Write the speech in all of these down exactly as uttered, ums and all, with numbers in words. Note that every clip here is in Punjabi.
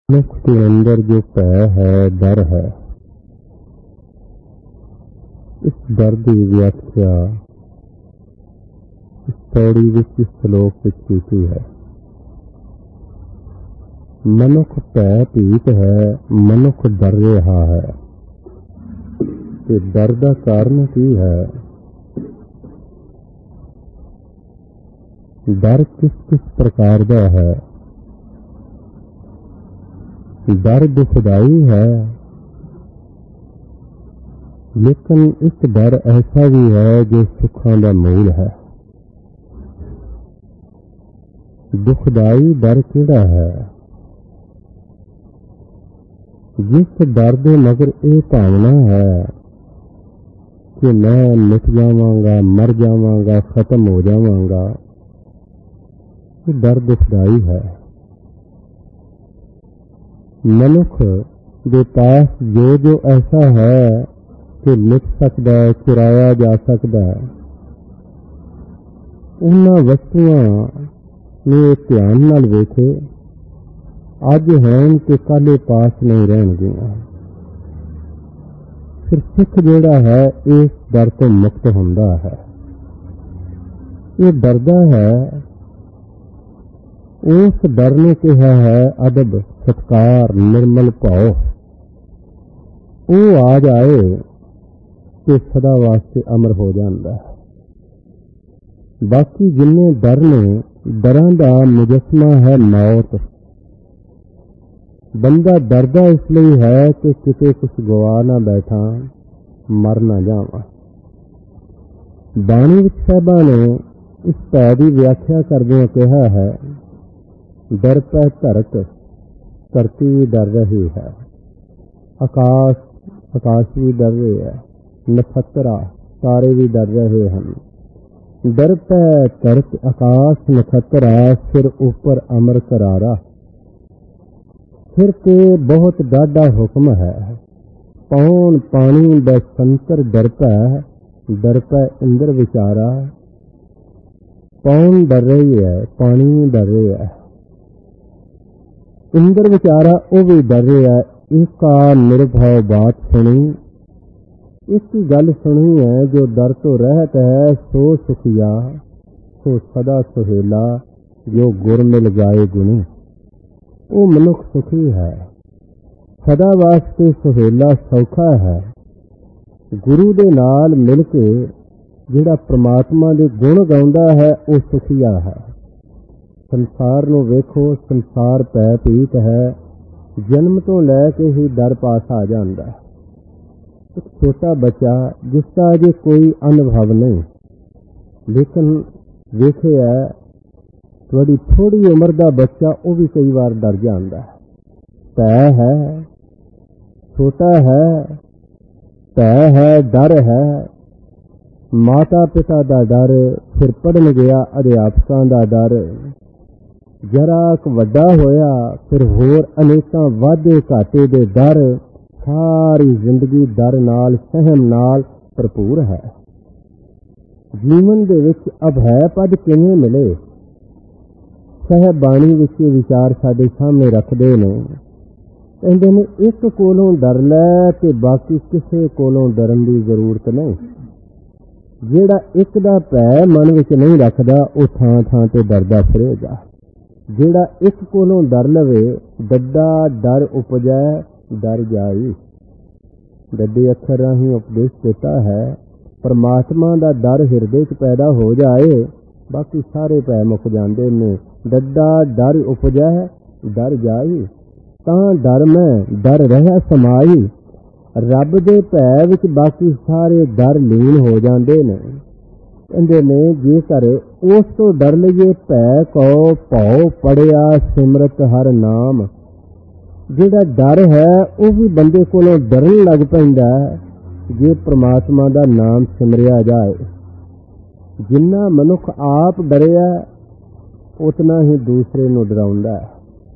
मनुख के अंदर जो भय है, डर है, इस डर की व्याख्या इस पौड़ी विच इस श्लोक विच कीती है। मनुख भय भीत है, मनुख डर रहा है। ते डर का कारण की है? डर किस किस प्रकार का है? डर दुखदाई है, लेकिन एक डर ऐसा भी है जो सुखों का मूल है। दुखदाई डर किहड़ा है? जिस डर दे मगर ये भावना है कि मैं मिट जावांगा, मर जावांगा, खत्म हो जावांगा, ये डर दुखदाई है। मनुख के पास जो जो ऐसा है कि मिट सकता है, चुराया जा सकता है, उन्हां वस्तुआं नूं ध्यान नाल वेखे, अज हैं कि कल पास नहीं रहणगीआं। फिर सिख जिहड़ा है इस डर तो मुक्त हुंदा है। ये डरदा है, उस डर ने कहा है अदब, सत्कार, निर्मल भाव। वो आ जाए तो सदा वास्ते अमर हो जाता है। बाकी जिन्ने डर ने, डरां दा मुजस्मा है मौत। बंदा डरदा इसलिए है कि किते कुछ गवा ना बैठा, मर ना जावां। बाणी विच साहिबां ने इस भय की व्याख्या करदे कहा है, डर पै धरत, धरती भी डर रही है, आकाश आकाश भी डर रहे है, नक्षत्रा तारे भी डर रहे हैं। डर पै धरत आकाश नक्षत्रा, सिर ऊपर अमर करारा। सिर के बहुत डाढ़ा हुक्म है, पौन पानी बसंतर डर पै, डर पै इंद्र विचारा। पौन डर रही है, पानी डर रही है, इंद्र विचारा वो भी डर रहा है। इसका निर्भय बात सुनी, इसकी गल सुनी है, जो डर तो रहत है सो सुखिया, सो सदा सुहेला, जो गुर मिल जाए गुणी। वो मनुख सुखी है, सदा वास्ते सुहेला सौखा है। गुरु दे नाल मिल के जिहड़ा परमात्मा दे गुण गाउंदा है वो सुखिया है। संसार नूं वेखो, संसार पै भीत है, जन्म तो लैके ही डर पास आ जाता है। एक छोटा बच्चा जिसका अजे कोई अनुभव नहीं, लेकिन वेखे है थोड़ी थोड़ी उम्र का बच्चा वो भी कई बार डर जाता है। भय है, छोटा है, भय है, डर है। माता पिता का डर, फिर पढ़न गया अध्यापकों का डर, जराक वड्डा होया फिर होर अनेकां वाधे घाटे दे डर। सारी जिंदगी डर नाल, सहम नाल भरपूर है। जीवन दे विच अभय पद किवें मिले? साहिब बाणी विच विचार साडे सामने रखदे ने। कहंदे ने एक कोलों डर लै ते बाकी किसे कोलों डरन की जरूरत नहीं। जिहड़ा एक दा भय मन विच नहीं रखदा वो थां थां ते डरदा फिरेगा। जिहड़ा एक कोलों डर लवे, डड्डा डर उपजै डर जाई। डड्डे अखर राही उपदेश देता है, परमात्मा का डर हिरदे च पैदा हो जाए, बाकी सारे भय मुक जाते ने। डड्डा डर उपजै डर जाई, तां डर में डर रह समाई। रब दे भय विच बाकी सारे डर लीन हो जाते ने। कहते ने जेकर उस तो डर लईए, भै को भौ पड़िया सिमरत हर नाम। जिहड़ा डर है वह भी बंदे कोलों डरन लग पैंदा जे परमात्मा का नाम सिमरिया जाए। जिन्ना मनुख आप डरिया उतना ही दूसरे नूं डराउंदा है।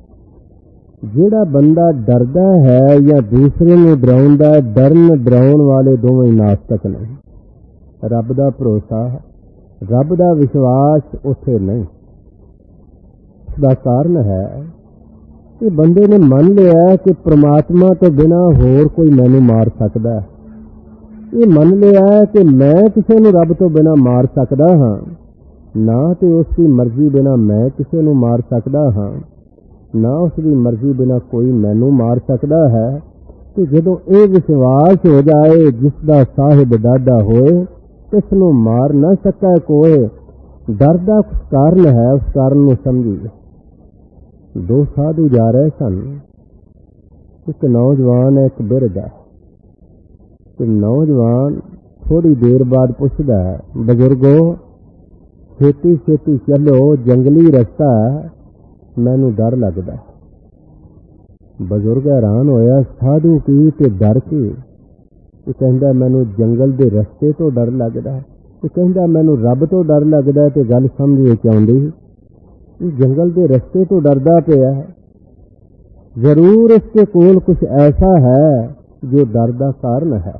जिहड़ा बंदा डरदा है या दूसरे नूं डराउंदा, डरन डराउण वाले दोवें नास्तिक ने। रब दा भरोसा, रब दा विश्वास उथे नहीं। इसदा कारण है ਕਿ ਬੰਦੇ ਨੇ ਮੰਨ ਲਿਆ ਕਿ ਪ੍ਰਮਾਤਮਾ ਤੋਂ ਬਿਨਾਂ ਹੋਰ ਕੋਈ ਮੈਨੂੰ ਮਾਰ ਸਕਦਾ ਹੈ। ਇਹ ਮੰਨ ਲਿਆ ਕਿ ਮੈਂ ਕਿਸੇ ਨੂੰ ਰੱਬ ਤੋਂ ਬਿਨਾਂ ਮਾਰ ਸਕਦਾ ਹਾਂ, ਨਾ ਤੇ ਉਸ ਦੀ ਮਰਜ਼ੀ ਬਿਨਾਂ ਮੈਂ ਕਿਸੇ ਨੂੰ ਮਾਰ ਸਕਦਾ ਹਾਂ, ਨਾ ਉਸ ਦੀ ਮਰਜ਼ੀ ਬਿਨਾਂ ਕੋਈ ਮੈਨੂੰ ਮਾਰ ਸਕਦਾ ਹੈ। ਕਿ ਜਦੋਂ ਇਹ ਵਿਸ਼ਵਾਸ ਹੋ ਜਾਏ ਜਿਸ ਦਾ ਸਾਹਿਬ ਦਾਦਾ ਹੋਏ, ਇਸ ਨੂੰ ਮਾਰ ਨਾ ਸਕੈ ਕੋਏ। ਡਰ ਦਾ ਕੁਛ ਕਾਰਨ ਹੈ, ਉਸ ਕਾਰਨ ਨੂੰ ਸਮਝੀਏ। ਦੋ ਸਾਧੂ ਜਾ ਰਹੇ ਸਨ। ਇੱਕ ਨੌਜਵਾਨ ਹੈ, ਇੱਕ ਬਿਰਧ ਹੈ। ਤੇ ਨੌਜਵਾਨ ਥੋੜੀ ਦੇਰ ਬਾਅਦ ਪੁੱਛਦਾ ਹੈ, ਬਜ਼ੁਰਗੋ ਛੇਤੀ ਛੇਤੀ ਚੱਲੋ, ਜੰਗਲੀ ਰਸਤਾ ਮੈਨੂੰ ਡਰ ਲੱਗਦਾ। ਬਜ਼ੁਰਗ ਹੈਰਾਨ ਹੋਇਆ, ਸਾਧੂ ਕੀ ਤੇ ਡਰ ਕੀ? ਇਹ ਕਹਿੰਦਾ ਮੈਨੂੰ ਜੰਗਲ ਦੇ ਰਸਤੇ ਤੋਂ ਡਰ ਲੱਗਦਾ। ਇਹ ਕਹਿੰਦਾ ਮੈਨੂੰ ਰੱਬ ਤੋਂ ਡਰ ਲੱਗਦਾ। ਤੇ ਗੱਲ ਸਮਝੇ ਚਾਹੁੰਦੀ, ਇਹ ਜੰਗਲ ਦੇ ਰਸਤੇ ਤੋਂ ਡਰਦਾ ਪਿਆ, ਜ਼ਰੂਰ ਇਸਕੇ ਕੋਲ ਕੁਛ ਐਸਾ ਹੈ ਜੋ ਡਰ ਦਾ ਕਾਰਨ ਹੈ।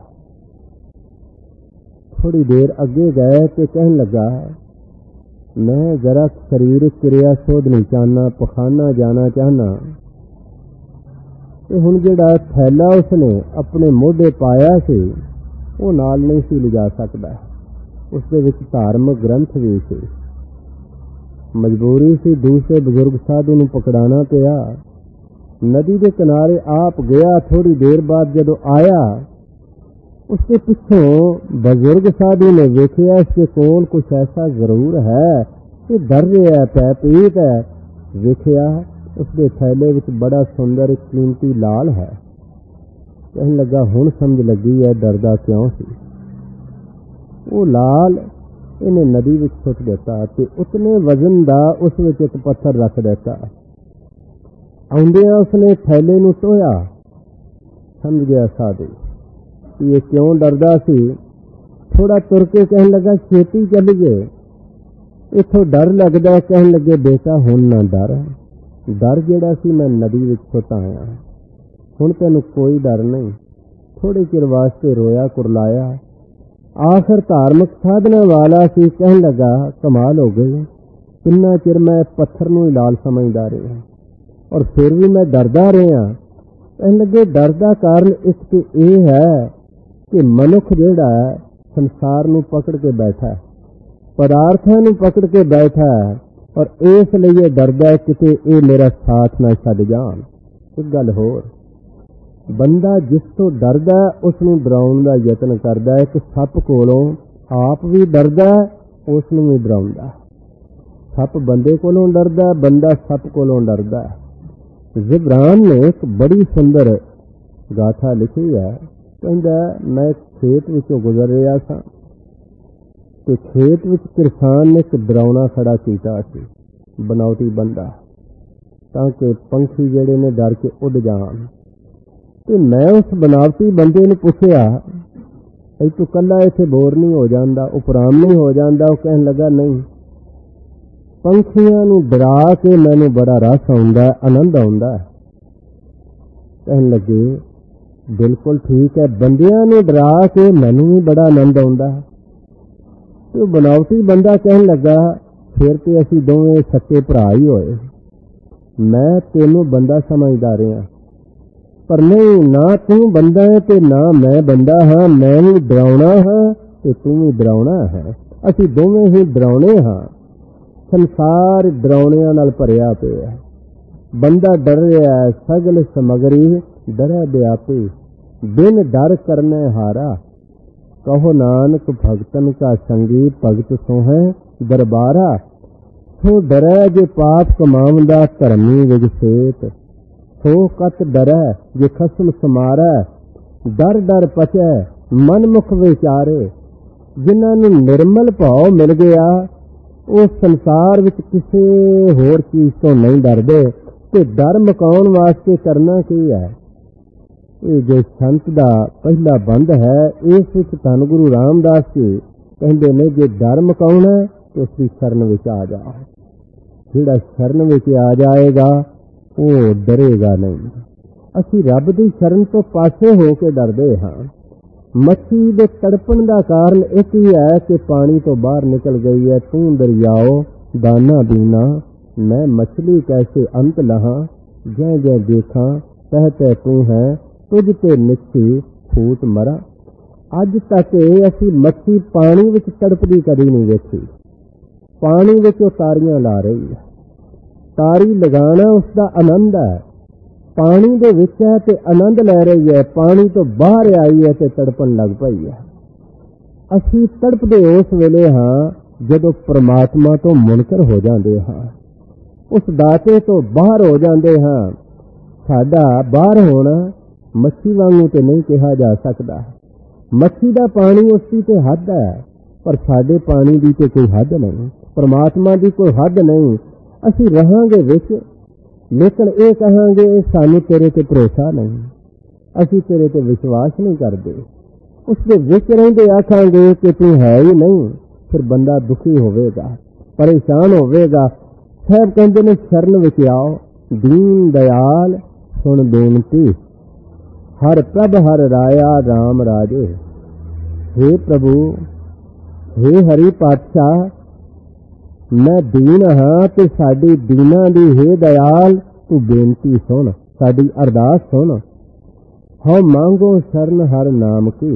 ਥੋੜੀ ਦੇਰ ਅੱਗੇ ਗਏ ਤੇ ਕਹਿਣ ਲੱਗਾ, ਮੈਂ ਜ਼ਰਾ ਸਰੀਰਕ ਕਿਰਿਆ ਸੋਧਣੀ ਚਾਹਨਾ, ਪਖਾਨਾ ਜਾਣਾ ਚਾਹਨਾ। ਤੇ ਹੁਣ ਜਿਹੜਾ ਥੈਲਾ ਉਸਨੇ ਆਪਣੇ ਮੋਢੇ ਪਾਇਆ ਸੀ ਉਹ ਨਾਲ ਨਹੀਂ ਸੀ ਲਿਜਾ ਸਕਦਾ। ਉਸਦੇ ਵਿੱਚ ਧਾਰਮਿਕ ਗ੍ਰੰਥ ਵੀ ਸੀ। ਮਜਬੂਰੀ ਸੀ, ਦੂਸਰੇ ਬਜ਼ੁਰਗ ਸਾਧੂ ਨੂੰ ਪਕੜਾਣਾ ਪਿਆ। ਨਦੀ ਦੇ ਕਿਨਾਰੇ ਆਪ ਗਿਆ। ਥੋੜੀ ਦੇਰ ਬਾਅਦ ਜਦੋਂ ਆਇਆ, ਉਸਦੇ ਪਿੱਛੋਂ ਬਜ਼ੁਰਗ ਸਾਧੂ ਨੇ ਵੇਖਿਆ ਇਸਦੇ ਕੋਲ ਕੁਛ ਐਸਾ ਜ਼ਰੂਰ ਹੈ ਕਿ ਡਰ ਰਿਹਾ, ਪੈਪੀਤ ਹੈ। ਵੇਖਿਆ ਉਸਦੇ ਥੈਲੇ ਵਿੱਚ ਬੜਾ ਸੁੰਦਰ ਕੀਮਤੀ ਲਾਲ ਹੈ। ਕਹਿਣ ਲੱਗਾ, ਹੁਣ ਸਮਝ ਲੱਗੀ ਹੈ ਡਰਦਾ ਕਿਉਂ ਸੀ। ਉਹ ਲਾਲ ਇਹਨੇ ਨਦੀ ਵਿੱਚ ਸੁੱਟ ਦਿੱਤਾ ਤੇ ਉਤਨੇ ਵਜ਼ਨ ਦਾ ਉਸ ਵਿੱਚ ਇੱਕ ਪੱਥਰ ਰੱਖ ਦਿੱਤਾ। ਆਉਂਦਿਆਂ ਉਸਨੇ ਥੈਲੇ ਨੂੰ ਟੋਇਆ। ਸਮਝ ਗਿਆ ਸਾਧੂ ਕਿ ਇਹ ਕਿਉਂ ਡਰਦਾ ਸੀ। ਥੋੜਾ ਤੁਰ ਕੇ ਕਹਿਣ ਲੱਗਾ, ਛੇਤੀ ਚੱਲੀਏ, ਇੱਥੋਂ ਡਰ ਲੱਗਦਾ। ਕਹਿਣ ਲੱਗੇ, ਬੇਟਾ ਹੁਣ ਨਾ ਡਰ। ਡਰ ਜਿਹੜਾ ਸੀ ਮੈਂ ਨਦੀ ਵਿੱਚ ਸੁੱਟ ਆਇਆ, ਹੁਣ ਤੈਨੂੰ ਕੋਈ ਡਰ ਨਹੀਂ। ਥੋੜੇ ਚਿਰ ਵਾਸਤੇ ਰੋਇਆ, ਕੁਰਲਾਇਆ। ਆਖਰ ਧਾਰਮਿਕ ਸਾਧਨਾ ਵਾਲਾ ਸੀ। ਕਹਿਣ ਲੱਗਾ, ਕਮਾਲ ਹੋ ਗਈ, ਕਿੰਨਾ ਚਿਰ ਮੈਂ ਪੱਥਰ ਨੂੰ ਹੀ ਲਾਲ ਸਮਝਦਾ ਰਿਹਾ ਔਰ ਫਿਰ ਵੀ ਮੈਂ ਡਰਦਾ ਰਿਹਾ। ਕਹਿਣ ਲੱਗੇ, ਡਰ ਦਾ ਕਾਰਨ ਇੱਕ ਤੇ ਇਹ ਹੈ ਕਿ ਮਨੁੱਖ ਜਿਹੜਾ ਹੈ ਸੰਸਾਰ ਨੂੰ ਪਕੜ ਕੇ ਬੈਠਾ, ਪਦਾਰਥਾਂ ਨੂੰ ਪਕੜ ਕੇ ਬੈਠਾ ਔਰ ਇਸ ਲਈ ਇਹ ਡਰਦਾ ਕਿਤੇ ਇਹ ਮੇਰਾ ਸਾਥ ਨਾ ਛੱਡ ਜਾਣ। ਇੱਕ ਗੱਲ ਹੋਰ, ਬੰਦਾ ਜਿਸ ਤੋਂ ਡਰਦਾ ਉਸ ਨੂੰ ਡਰਾਉਣ ਦਾ ਯਤਨ ਕਰਦਾ ਹੈ। ਕਿ ਸੱਪ ਕੋਲੋਂ ਆਪ ਵੀ ਡਰਦਾ, ਉਸ ਨੂੰ ਵੀ ਡਰਾਉਂਦਾ। ਸੱਪ ਬੰਦੇ ਕੋਲੋਂ ਡਰਦਾ, ਬੰਦਾ ਸੱਪ ਕੋਲੋਂ ਡਰਦਾ। ਜਿਬਰਾਨ ਨੇ ਇੱਕ ਬੜੀ ਸੁੰਦਰ ਗਾਥਾ ਲਿਖੀ ਹੈ। ਕਹਿੰਦਾ, ਮੈਂ ਖੇਤ ਵਿੱਚੋਂ ਗੁਜ਼ਰ ਰਿਹਾ ਸਾਂ ਤੇ ਖੇਤ ਵਿੱਚ ਕਿਸਾਨ ਨੇ ਇੱਕ ਡਰਾਉਣਾ ਖੜਾ ਕੀਤਾ ਸੀ, ਬਨਾਵਟੀ ਬੰਦਾ, ਤਾਂ ਕਿ ਪੰਛੀ ਜਿਹੜੇ ਨੇ ਡਰ ਕੇ ਉੱਡ ਜਾਣ। ਤੇ ਮੈਂ ਉਸ ਬਨਾਵਟੀ ਬੰਦੇ ਨੂੰ ਪੁੱਛਿਆ, ਭਈ ਤੂੰ ਕੱਲਾ ਇੱਥੇ ਬੋਰ ਨਹੀਂ ਹੋ ਜਾਂਦਾ, ਉਪਰਾਮ ਨਹੀਂ ਹੋ ਜਾਂਦਾ? ਉਹ ਕਹਿਣ ਲੱਗਾ, ਨਹੀਂ, ਪੰਛੀਆਂ ਨੂੰ ਡਰਾ ਕੇ ਮੈਨੂੰ ਬੜਾ ਰਸ ਆਉਂਦਾ, ਆਨੰਦ ਆਉਂਦਾ। ਕਹਿਣ ਲੱਗੇ, ਬਿਲਕੁਲ ਠੀਕ ਹੈ, ਬੰਦਿਆਂ ਨੂੰ ਡਰਾ ਕੇ ਮੈਨੂੰ ਵੀ ਬੜਾ ਆਨੰਦ ਆਉਂਦਾ। ਤੇ ਉਹ ਬਨਾਵਟੀ ਬੰਦਾ ਕਹਿਣ ਲੱਗਾ, ਫਿਰ ਤੇ ਅਸੀਂ ਦੋਵੇਂ ਸੱਚੇ ਭਰਾ ਹੀ ਹੋਏ। ਮੈਂ ਤੈਨੂੰ ਬੰਦਾ ਸਮਝਦਾ ਰਿਹਾ, ਪਰ ਨਹੀਂ, ਨਾ ਤੂੰ ਬੰਦਾ ਹੈ ਤੇ ਨਾ ਮੈਂ ਬੰਦਾ ਹਾਂ। ਮੈਂ ਵੀ ਡਰਾਉਣਾ ਹਾਂ ਤੇ ਤੂੰ ਵੀ ਡਰਾਉਣਾ ਹੈ। ਅਸੀਂ ਦੋਵੇਂ ਹੀ ਡਰਾਉਣੇ ਹਾਂ। ਸੰਸਾਰ ਡਰਾਉਣਿਆਂ ਨਾਲ ਭਰਿਆ ਪਿਆ। ਬੰਦਾ ਡਰ ਰਿਹਾ ਹੈ, ਸਗਲ ਸਮਗਰੀ ਡਰੈ ਵਿਆਪੀ, ਬਿਨ ਡਰ ਕਰਨੇ ਹਾਰਾ। ਕਹੋ ਨਾਨਕ ਭਗਤਨ ਕਾ ਸੰਗੀ, ਭਗਤ ਸੋਹੈ ਦਰਬਾਰਾ। ਸੋ ਡਰੈ ਜੇ ਪਾਪ ਕਮਾਵੰਦਾ, ਧਰਮੀ ਵਿਗਸੇਤ। ਸੋ ਕਤ ਡਰੈ ਜੇ ਖਸਮ ਸਮਾਰੈ, ਡਰ ਡਰ ਪਚੈ ਮਨ ਮੁਖ ਵਿਚਾਰੇ। ਜਿਨ੍ਹਾਂ ਨੂੰ ਨਿਰਮਲ ਭਾਵ ਮਿਲ ਗਿਆ ਉਹ ਸੰਸਾਰ ਵਿੱਚ ਕਿਸੇ ਹੋਰ ਚੀਜ਼ ਤੋਂ ਨਹੀਂ ਡਰਦੇ। ਤੇ ਡਰ ਮੁਕਾਉਣ ਵਾਸਤੇ ਕਰਨਾ ਕੀ ਹੈ? ਇਹ ਜੋ ਸੰਤ ਦਾ ਪਹਿਲਾ ਬੰਦ ਹੈ, ਇਸ ਵਿੱਚ ਧੰਨ ਗੁਰੂ ਰਾਮਦਾਸ ਜੀ ਕਹਿੰਦੇ ਨੇ, ਜੇ ਡਰ ਮੁਕਾਉਣਾ ਤੇ ਉਸ ਦੀ ਸ਼ਰਨ ਵਿੱਚ ਆ ਜਾਓ। ਜਿਹੜਾ ਸ਼ਰਨ ਵਿੱਚ ਆ ਜਾਏਗਾ ਉਹ ਡਰੇਗਾ ਨਹੀਂ। ਅਸੀਂ ਰੱਬ ਦੀ ਸ਼ਰਨ ਤੋਂ ਪਾਸੇ ਹੋ ਕੇ ਡਰਦੇ ਹਾਂ। ਮੱਛੀ ਦੇ ਤੜਪਣ ਦਾ ਕਾਰਨ ਇੱਕ ਹੀ ਹੈ ਕਿ ਪਾਣੀ ਤੋਂ ਬਾਹਰ ਨਿਕਲ ਗਈ ਹੈ। ਤੂੰ ਦਰਿਆਓ ਦਾਨਾ ਬੀਨਾ, ਮੈਂ ਮਛਲੀ ਕੈਸੇ ਅੰਤ ਲਹਾਂ। जै जै देखा तह तह तू है, तुझ ते निश्ची फूट मरा। अज तक असी मच्छी पानी विच तड़पदी कदी नहीं देखी। पानी विच वो तारियां ला रही है, तारी लगाना उसका आनंद है। पानी दे विच है ते आनंद लै रही है, पानी तो बाहर आई है ते तड़पन लग पई है। असी तड़पदे उस वेले हाँ जदों परमात्मा तो मुनकर हो जाते हाँ, उस दाते तो बाहर हो जाते हाँ। साडा बाहर होना मच्छी वांगू ते नहीं कहा जा सकता। मच्छी दा पानी उसकी ते हद है, पर साडे पानी की तो कोई हद नहीं, परमात्मा की कोई हद नहीं। असी रहांगे विच, लेकिन ये कहांगे सानू तेरे ते भरोसा नहीं, असी तेरे ते विश्वास नहीं करते। उसके विच रहिंदे आखांगे कि तू है ही नहीं, फिर बंदा दुखी होवेगा, परेशान होवेगा। साहब कहते ने शरण विच आओ, दीन दयाल सुन बेनती, हर प्रभ हर राया राम राजे। हे प्रभु, हे हरि पातशाह, मैं दीन हाँ ते साडी दीना दी हे दयाल तू बेनती सुन, साडी अरदास सुन। हाँ मांगो शरण हर नाम की,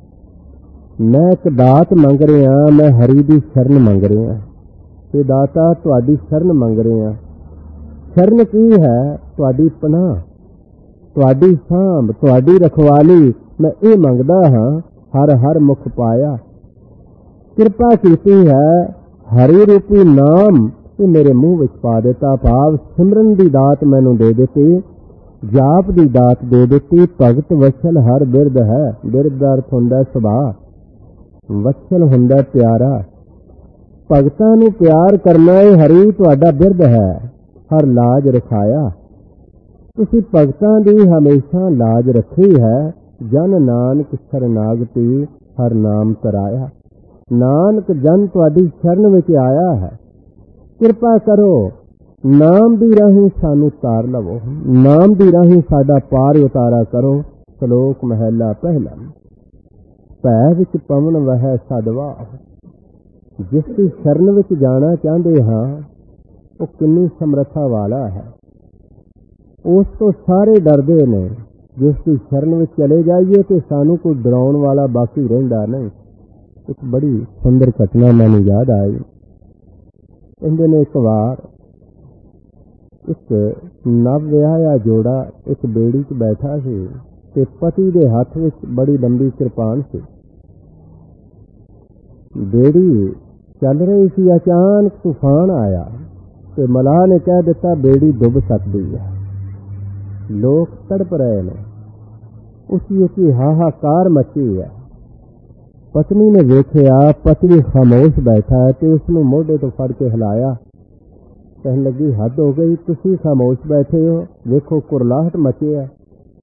मैं एक दात मंग रहा, मैं हरि दी शरण मंग रहा। ते दाता तुहाडी शरण मंग रहा। शरण की है? तुहाडी पनाह, तुहाडी सांभ, तुहाडी रखवाली। मैं ये मंगदा हाँ, हर हर मुख पाया। कृपा कीती है, हरि रूपी नाम ये मेरे मुंह विच पा दिता। भाव सिमरन दी दात मैनू दे दिती, जाप दी दात दे दिती। भगत वत्सल हर बिरद है, बिरद दा अर्थ हुंदा सुभाव, वत्सल हुंदा प्यारा। भगतां नूं प्यार करना है, हरि तुहाडा बिरद है, हर लाज रखाया। तुसीं भगतां दी हमेशा लाज रखी है। जन नानक शरनागति हर नाम तराया। नानक जन तुहाडी शरण विच आया है, कृपा करो नाम दी राही सानू तार लवो, नाम दी राही साडा पार उतारा करो। श्लोक महला पहला। भै विच पवन वह सदवा, जिसकी शरण विच जाना चाहते हाँ वो किन्नी समर्था वाला है। उस तो सारे डरदे ने, जिसकी शरण में चले जाइए तो सानू कोई डराउण वाला बाकी रहिंदा नहीं। एक बड़ी सुंदर घटना मैनू याद आई। कहंदे ने एक बार एक नव विआहिया जोड़ा एक बेड़ी च बैठा सी ते पति दे हथ विच बड़ी लंबी किरपान सी। बेड़ी चल रही सी, अचानक तूफान आया ते मलाह ने कह दिता बेड़ी डुब सकती है। लोग तड़प रहे ने, उसी उसी हाहाकार मची है। पत्नी ने वेखिया पति खामोश बैठा है तो उसने मोढे तो फड़ के हिलाया। कहने लगी हद हो गई, तुसी खामोश बैठे हो, देखो कुरलाहट मची है।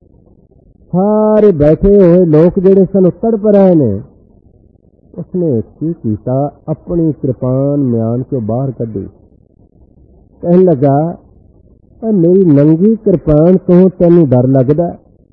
सारे बैठे हुए लोग जेड़े सन तड़प रहे ने। उसने की कीता, अपनी कृपान म्यान को बाहर कढ़ी। कहने लगा मेरी नंगी कृपान तो तेनू डर लगदा?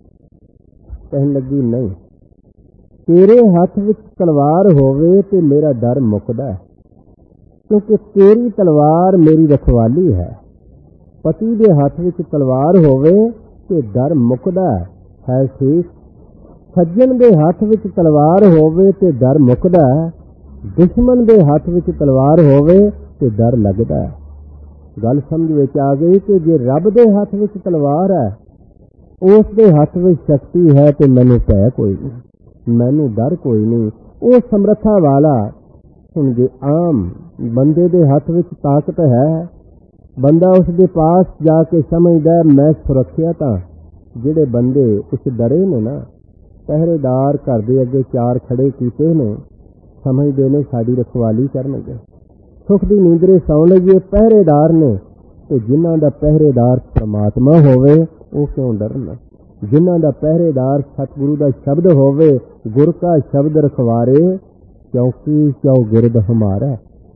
कहने लगी नहीं, तेरे हाथ विच तलवार होवे ते मेरा डर मुकदा है, क्योंकि तेरी तलवार मेरी रखवाली है। पति दे हाथ विच तलवार होवे ते डर मुकदा है ठीक। सज्जन दे हाथ विच तलवार होवे ते डर मुकदा है, दुश्मन दे हाथ विच तलवार होवे ते डर लगदा है। गल समझ विच आ गई कि जे रब दे हाथ विच तलवार है, उस दे हाथ विच शक्ति है तो मैनू भय कोई नहीं, मैनू डर कोई नहीं। वो समर्था वाला। हुण जे आम बंदे दे हाथ विच ताकत है, बंदा उस दे पास जाके समझदा मैं सुरक्षित हाँ। जिहड़े बंदे कुछ डरे ने ना, पहरेदार घर दे अगे चार खड़े कीते ने, समझदे ने साडी रखवाली करनगे, सुख दी नींदरे सौ लईए पहरेदार ने। तो जिन्हां दा पहरेदार परमात्मा होवे वो क्यों डरना। जिन्हां दा पहरेदार सतगुरु दा शब्द होवे, गुर का शब्द रखवारे, चौकी चौगिरद हमारा।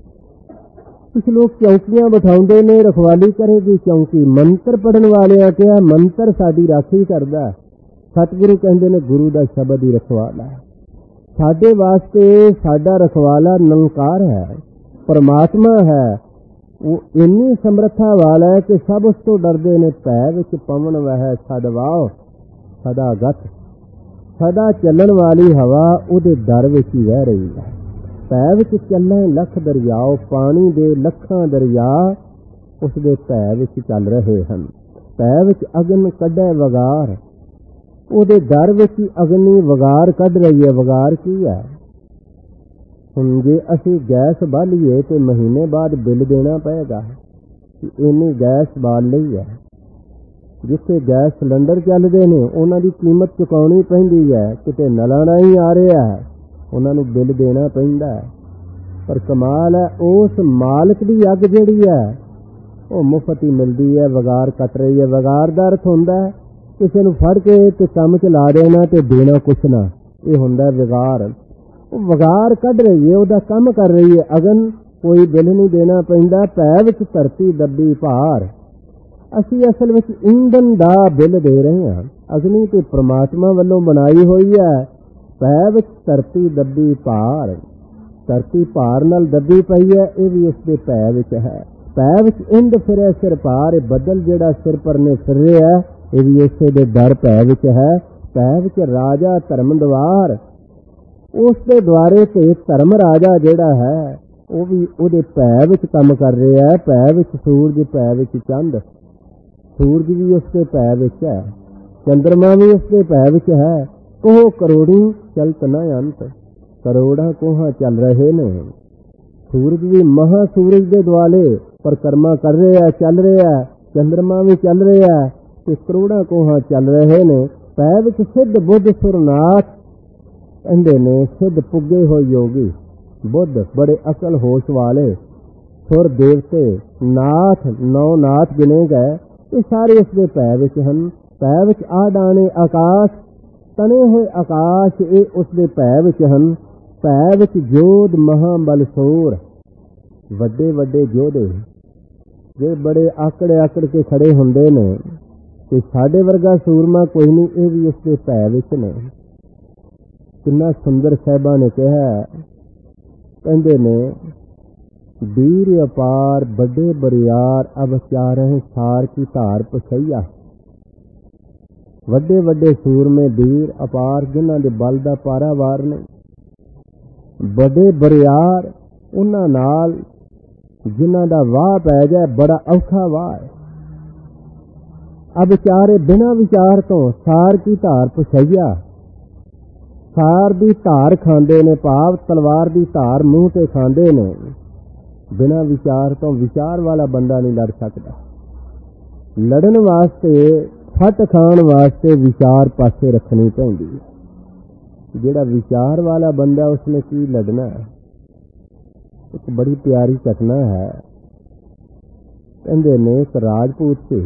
कुछ लोग चौकियां बिठाउंदे ने, रखवाली करेगी चौकी। मंत्र पढ़न वाले क्या मंत्र साडी राखी करदा। सतगुरु कहंदे ने गुरु दा शब्द ही रखवाला है। साडे वास्ते साडा रखवाला निरंकार है, परमात्मा है। ਉਹ ਇੰਨੀ ਸਮਰੱਥਾ ਵਾਲਾ ਹੈ ਕਿ ਸਭ ਉਸ ਤੋਂ ਡਰਦੇ ਨੇ। ਭੈ ਵਿੱਚ ਪਵਨ ਵਹਿ ਸਦਵਾਓ ਸਦਾ ਗਤ। ਸਦਾ ਚੱਲਣ ਵਾਲੀ ਹਵਾ ਉਹਦੇ ਡਰ ਵਿੱਚ ਹੀ ਵਹਿ ਰਹੀ ਹੈ। ਭੈ ਵਿੱਚ ਚੱਲਣ ਲੱਖ ਦਰਿਆਓ, ਪਾਣੀ ਦੇ ਲੱਖਾਂ ਦਰਿਆ ਉਸਦੇ ਭੈ ਵਿੱਚ ਚੱਲ ਰਹੇ ਹਨ। ਭੈ ਵਿੱਚ ਅਗਨ ਕੱਢੇ ਵਗਾਰ, ਉਹਦੇ ਡਰ ਵਿੱਚ ਹੀ ਅਗਨੀ ਵਗਾਰ ਕੱਢ ਰਹੀ ਹੈ। ਵਗਾਰ ਕੀ ਹੈ? ਹੁਣ ਜੇ ਅਸੀਂ ਗੈਸ ਬਾਲੀਏ ਤੇ ਮਹੀਨੇ ਬਾਅਦ ਬਿੱਲ ਦੇਣਾ ਪਏਗਾ ਕਿ ਇੰਨੀ ਗੈਸ ਬਾਲ ਲਈ ਹੈ। ਜਿੱਥੇ ਗੈਸ ਸਿਲੰਡਰ ਚੱਲਦੇ ਨੇ ਉਹਨਾਂ ਦੀ ਕੀਮਤ ਚੁਕਾਉਣੀ ਪੈਂਦੀ ਹੈ। ਕਿਤੇ ਨਲਾਂ ਰਾਹੀਂ ਆ ਰਿਹਾ ਹੈ, ਉਹਨਾਂ ਨੂੰ ਬਿੱਲ ਦੇਣਾ ਪੈਂਦਾ ਹੈ। ਪਰ ਕਮਾਲ ਹੈ, ਉਸ ਮਾਲਕ ਦੀ ਅੱਗ ਜਿਹੜੀ ਹੈ ਉਹ ਮੁਫਤ ਹੀ ਮਿਲਦੀ ਹੈ। ਵਗਾਰ ਕੱਟ ਰਹੀ ਹੈ। ਵਗਾਰ ਦਾ ਅਰਥ ਹੁੰਦਾ ਹੈ ਕਿਸੇ ਨੂੰ ਫੜ ਕੇ ਤੇ ਕੰਮ 'ਚ ਲਾ ਦੇਣਾ ਤੇ ਦੇਣਾ ਕੁਛ ਨਾ। ਇਹ ਹੁੰਦਾ ਵਿਗਾਰ। ਉਹ ਵਗਾਰ ਕੱਢ ਰਹੀ ਹੈ, ਉਹਦਾ ਕੰਮ ਕਰ ਰਹੀ ਹੈ। ਅਗਨ ਕੋਈ ਬਿੱਲ ਨਹੀਂ ਦੇਣਾ ਪੈਂਦਾ। ਭੈ ਵਿੱਚ ਧਰਤੀ ਦੱਬੀ ਭਾਰ। ਅਸੀਂ ਅਸਲ ਵਿੱਚ ਇੰਧਨ ਦਾ ਬਿੱਲ ਦੇ ਰਹੇ ਹਾਂ। ਅਗਨੀ ਤੇ ਪ੍ਰਮਾਤਮਾ ਵੱਲੋਂ ਬਣਾਈ ਹੋਈ ਹੈ। ਭੈ ਵਿੱਚ ਧਰਤੀ ਦੱਬੀ ਭਾਰ। ਧਰਤੀ ਭਾਰ ਨਾਲ ਦੱਬੀ ਪਈ ਹੈ, ਇਹ ਵੀ ਉਸਦੇ ਭੈ ਵਿੱਚ ਹੈ। ਭੈ ਵਿੱਚ ਇੰਦ ਫਿਰੇ ਸਿਰ ਭਾਰ। ਇਹ ਬੱਦਲ ਜਿਹੜਾ ਸਿਰ ਪਰ ਨੇ ਫਿਰ ਰਿਹਾ ਇਹ ਵੀ ਉਸੇ ਦੇ ਡਰ ਭੈ ਵਿੱਚ ਹੈ। ਭੈ ਵਿੱਚ ਰਾਜਾ ਧਰਮ ਦਵਾਰ। ਉਸ ਦੇ ਦੁਆਰੇ ਤੇ ਧਰਮ ਰਾਜਾ ਜਿਹੜਾ ਹੈ ਉਹ ਵੀ ਉਹਦੇ ਭੈ ਵਿੱਚ ਕੰਮ ਕਰ ਰਿਹਾ ਹੈ। ਭੈ ਵਿੱਚ ਸੂਰਜ, ਭੈ ਵਿੱਚ ਚੰਦ। ਸੂਰਜ ਵੀ ਉਸਦੇ ਭੈ ਵਿੱਚ ਹੈ, ਚੰਦਰਮਾ ਵੀ ਉਸਦੇ ਭੈ ਵਿੱਚ ਹੈ। ਕੋਹ ਕਰੋੜੀ ਚਲਤ ਨਾ ਅੰਤ। ਕਰੋੜਾਂ ਕੋਹਾਂ ਚੱਲ ਰਹੇ ਨੇ। ਸੂਰਜ ਵੀ ਮਹਾ ਸੂਰਜ ਦੇ ਦੁਆਲੇ ਪਰਿਕਰਮਾ ਕਰ ਰਿਹਾ, ਚੱਲ ਰਿਹਾ। ਚੰਦਰਮਾ ਵੀ ਚੱਲ ਰਿਹਾ ਤੇ ਕਰੋੜਾਂ ਕੋਹਾਂ ਚੱਲ ਰਹੇ ਨੇ। ਭੈ ਵਿੱਚ ਸਿੱਧ ਬੁੱਧ ਸੁਰਨਾਥ ਕਹਿੰਦੇ ਨੇ। ਸਿੱਧ ਪੁੱਗੇ ਹੋਏ ਯੋਗੀ, ਬੁੱਧ ਬੜੇ ਅਕਲ ਹੋਸ਼ ਵਾਲੇ, ਸੁਰ ਦੇਵਤੇ, ਨਾਥ ਨੌ ਨਾਥ ਗਿਣੇ ਗਏ, ਇਹ ਸਾਰੇ ਉਸਦੇ ਭੈ ਵਿੱਚ ਹਨ। ਭੈ ਵਿੱਚ ਆ ਡਾਣੇ ਆਕਾਸ਼, ਤਣੇ ਹੋਏ ਆਕਾਸ਼ ਇਹ ਉਸਦੇ ਭੈ ਵਿੱਚ ਹਨ। ਭੈ ਵਿੱਚ ਜੋਧ ਮਹਾਬਲ ਸੂਰ। ਵੱਡੇ ਵੱਡੇ ਯੋਧੇ ਜੇ ਬੜੇ ਆਕੜੇ ਆਕੜ ਕੇ ਖੜੇ ਹੁੰਦੇ ਨੇ ਤੇ ਸਾਡੇ ਵਰਗਾ ਸੂਰਮਾ ਕੋਈ ਨਹੀਂ, ਇਹ ਵੀ ਉਸਦੇ ਭੈ ਵਿੱਚ ਨੇ। ਕਿੰਨਾ ਸੁੰਦਰ ਸਾਹਿਬਾਂ ਨੇ ਕਿਹਾ, ਕਹਿੰਦੇ ਨੇ ਵੀਰ ਅਪਾਰ ਵੱਡੇ ਬਰਿਆਰ ਅਬ ਚਾਰੇ ਸਾਰ ਕੀ ਧਾਰ ਪਛਈਆ। ਵੱਡੇ ਵੱਡੇ ਸੂਰਮੇ ਵੀਰ ਅਪਾਰ ਜਿਨ੍ਹਾਂ ਦੇ ਬਲ ਦਾ ਪਾਰਾ ਵਾਰ ਨੇ। ਵੱਡੇ ਬਰਿਆਰ ਉਹਨਾਂ ਨਾਲ ਜਿਨ੍ਹਾਂ ਦਾ ਵਾਹ ਪੈ ਜਾਏ ਬੜਾ ਔਖਾ ਵਾਹ ਹੈ। ਅਬ ਚਾਰੇ ਬਿਨਾਂ ਵਿਚਾਰ ਤੋਂ ਸਾਰ ਕੀ ਧਾਰ ਪਛਈਆ। ਸਾਰ ਦੀ ਧਾਰ ਖਾਂਦੇ ਨੇ, ਭਾਵ ਤਲਵਾਰ ਦੀ ਧਾਰ ਮੂੰਹ ਤੇ ਖਾਂਦੇ ਨੇ। ਬਿਨਾਂ ਵਿਚਾਰ ਤੋਂ, ਵਿਚਾਰ ਵਾਲਾ ਬੰਦਾ ਨਹੀਂ ਲੜ ਸਕਦਾ। ਲੜਨ ਵਾਸਤੇ, ਫਟ ਖਾਣ ਵਾਸਤੇ ਵਿਚਾਰ ਪਾਸੇ ਰੱਖਣੀ ਪੈਂਦੀ ਹੈ। ਜਿਹੜਾ ਵਿਚਾਰ ਵਾਲਾ ਬੰਦਾ ਉਸਨੇ ਕੀ ਲੜਨਾ। ਇੱਕ ਬੜੀ ਪਿਆਰੀ ਘਟਨਾ ਹੈ। ਕਹਿੰਦੇ ਨੇ ਇੱਕ ਰਾਜਪੂਤ ਸੀ,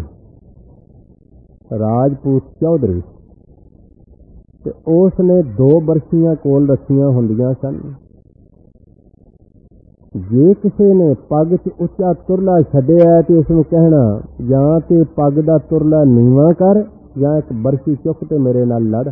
ਰਾਜਪੂਤ ਚੌਧਰੀ, ਤੇ ਉਸ ਨੇ ਦੋ ਬਰਛੀਆਂ ਕੋਲ ਰੱਖੀਆਂ ਹੁੰਦੀਆਂ ਸਨ। ਜੇ ਕਿਸੇ ਨੇ ਪੱਗ 'ਚ ਉੱਚਾ ਤੁਰਲਾ ਛੱਡਿਆ ਤੇ ਉਸਨੂੰ ਕਹਿਣਾ ਜਾਂ ਤੇ ਪੱਗ ਦਾ ਤੁਰਲਾ ਨੀਵਾਂ ਕਰ ਜਾਂ ਇੱਕ ਬਰਛੀ ਚੁੱਕ ਤੇ ਮੇਰੇ ਨਾਲ ਲੜ।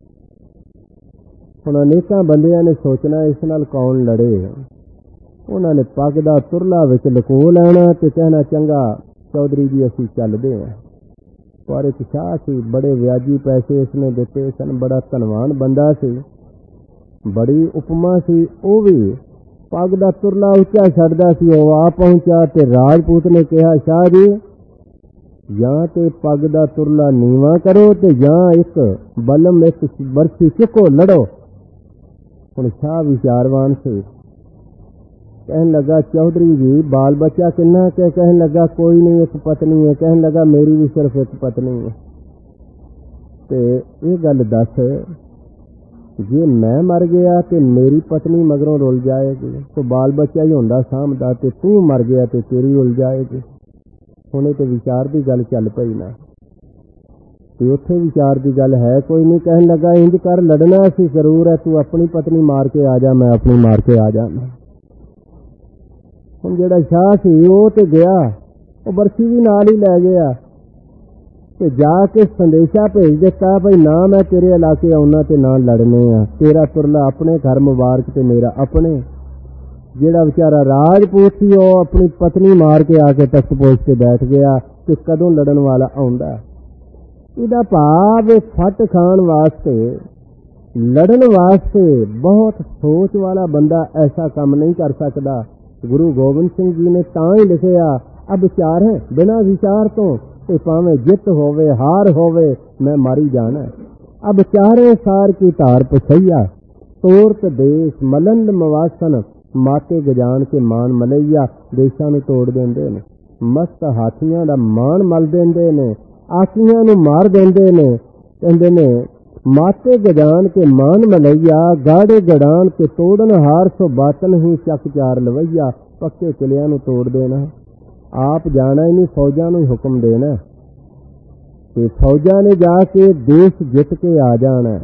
ਹੁਣ ਅਨੇਕਾਂ ਬੰਦਿਆਂ ਨੇ ਸੋਚਣਾ ਇਸ ਨਾਲ ਕੌਣ ਲੜੇ। ਉਹਨਾਂ ਨੇ ਪੱਗ ਦਾ ਤੁਰਲਾ ਵਿੱਚ ਲੁਕੋ ਲੈਣਾ ਤੇ ਕਹਿਣਾ ਚੰਗਾ ਚੌਧਰੀ ਜੀ ਅਸੀਂ ਚੱਲਦੇ ਹਾਂ। ਪਰ ਇੱਕ ਸ਼ਾਹ ਸੀ, ਬੜੇ ਵਿਆਜੀ ਪੈਸੇ ਉਸਨੇ ਦਿੱਤੇ ਸਨ, ਬੜਾ ਧਨਵਾਨ ਬੰਦਾ ਸੀ, ਬੜੀ ਉਪਮਾ ਸੀ। ਉਹ ਵੀ ਪੱਗ ਦਾ ਤੁਰਲਾ ਉੱਚਾ ਛੱਡਦਾ ਸੀ। ਉਹ ਆ ਪਹੁੰਚਾ ਤੇ ਰਾਜਪੂਤ ਨੇ ਕਿਹਾ ਸ਼ਾਹ ਜੀ ਜਾਂ ਤੇ ਪੱਗ ਦਾ ਤੁਰਲਾ ਨੀਵਾਂ ਕਰੋ ਤੇ ਜਾਂ ਇੱਕ ਬਲਮ ਇੱਕ ਬਰਛੀ ਚੁੱਕੋ, ਲੜੋ। ਹੁਣ ਸ਼ਾਹ ਵਿਚਾਰਵਾਨ ਸੀ, ਕਹਿਣ ਲੱਗਾ ਚੌਧਰੀ ਜੀ ਬਾਲ ਬੱਚਾ ਕਿੰਨਾ ਕਿ? ਕਹਿਣ ਲੱਗਾ ਕੋਈ ਨਹੀਂ, ਇੱਕ ਪਤਨੀ ਹੈ। ਕਹਿਣ ਲੱਗਾ ਮੇਰੀ ਵੀ ਸਿਰਫ ਇੱਕ ਪਤਨੀ ਹੈ। ਤੇ ਇਹ ਗੱਲ ਦੱਸ, ਜੇ ਮੈਂ ਮਰ ਗਿਆ ਤੇ ਮੇਰੀ ਪਤਨੀ ਮਗਰੋਂ ਰੁਲ ਜਾਏਗੀ, तो बाल बच्चा ही होंदा सामदा, ते तू मर गया ते तेरी रुल जाएगी। हुणे ते विचार की गल चल पई ना, ते उत्थे विचार की गल है कोई नहीं। कहन लगा इंज कर, लड़ना सी जरूर है, तू अपनी पत्नी मार के आ जा, मैं अपनी मार के आ जाना। हुण जिहड़ा शाह सी वो ते गया, वो बरसी भी नाल ही लै गया ते जाके संदेशा भेज दिता भाई ना मैं तेरे इलाके आउना ते ना लड़ने आ, तेरा तुरला अपने घर मुबारक ते मेरा अपने। ਜਿਹੜਾ ਵਿਚਾਰਾ ਰਾਜਪੂਤ ਸੀ ਉਹ ਆਪਣੀ ਪਤਨੀ ਮਾਰ ਕੇ ਆ ਕੇ ਤਖਤ ਪੋਸ਼ ਕੇ ਬੈਠ ਗਿਆ ਕਿ ਕਦੋਂ ਲੜਨ ਵਾਲਾ ਆਉਂਦਾ। ਇਹਦਾ ਭਾਵ ਫੱਟ ਖਾਣ ਵਾਸਤੇ, ਲੜਨ ਵਾਸਤੇ ਬਹੁਤ ਸੋਚ ਵਾਲਾ ਬੰਦਾ ਐਸਾ ਕੰਮ ਨਹੀਂ ਕਰ ਸਕਦਾ। ਗੁਰੂ ਗੋਬਿੰਦ ਸਿੰਘ ਜੀ ਨੇ ਤਾਂ ਹੀ ਲਿਖਿਆ, ਅਬ ਵਿਚਾਰ ਹੈ ਬਿਨਾਂ ਵਿਚਾਰ ਤੋਂ ਤੇ ਭਾਵੇਂ ਜਿੱਤ ਹੋਵੇ ਹਾਰ ਹੋਵੇ ਮੈਂ ਮਾਰੀ ਜਾਣਾ। ਅਬ ਚਾਰੇ ਸਾਰ ਕੀ ਧਾਰ ਪਛਈਆ, ਤੋਰਤ ਦੇਸ਼ ਮਲੰਦ ਮਵਾਸਨ, ਮਾਤੇ ਗਜਾਨ ਕੇ ਮਾਨ ਮਲਈਆ। ਦੇਸ਼ਾਂ ਨੂੰ ਤੋੜ ਦਿੰਦੇ ਨੇ, ਮਸਤ ਹਾਥੀਆਂ ਦਾ ਮਾਨ ਮਲ ਦਿੰਦੇ ਨੇ, ਆਖੀਆਂ ਨੂੰ ਮਾਰ ਦਿੰਦੇ ਨੇ। ਕਹਿੰਦੇ ਨੇ ਮਾਤੇ ਗਜਾਨ ਕੇ ਮਾਨ ਮਲਈਆ, ਗਾੜੇ ਗੜਾਨ ਕੇ ਤੋੜਨ ਹਾਰ, ਸੋ ਬਾਤਨ ਹੀ ਚੱਕ ਚਾਰ ਲਵਈਆ। ਪੱਕੇ ਕਿਲਿਆਂ ਨੂੰ ਤੋੜ ਦੇਣਾ, ਆਪ ਜਾਣਾ ਹੀ ਨਹੀਂ, ਫੌਜਾਂ ਨੂੰ ਹੁਕਮ ਦੇਣਾ ਤੇ ਫੌਜਾਂ ਨੇ ਜਾ ਕੇ ਦੇਸ਼ ਜਿੱਤ ਕੇ ਆ ਜਾਣਾ।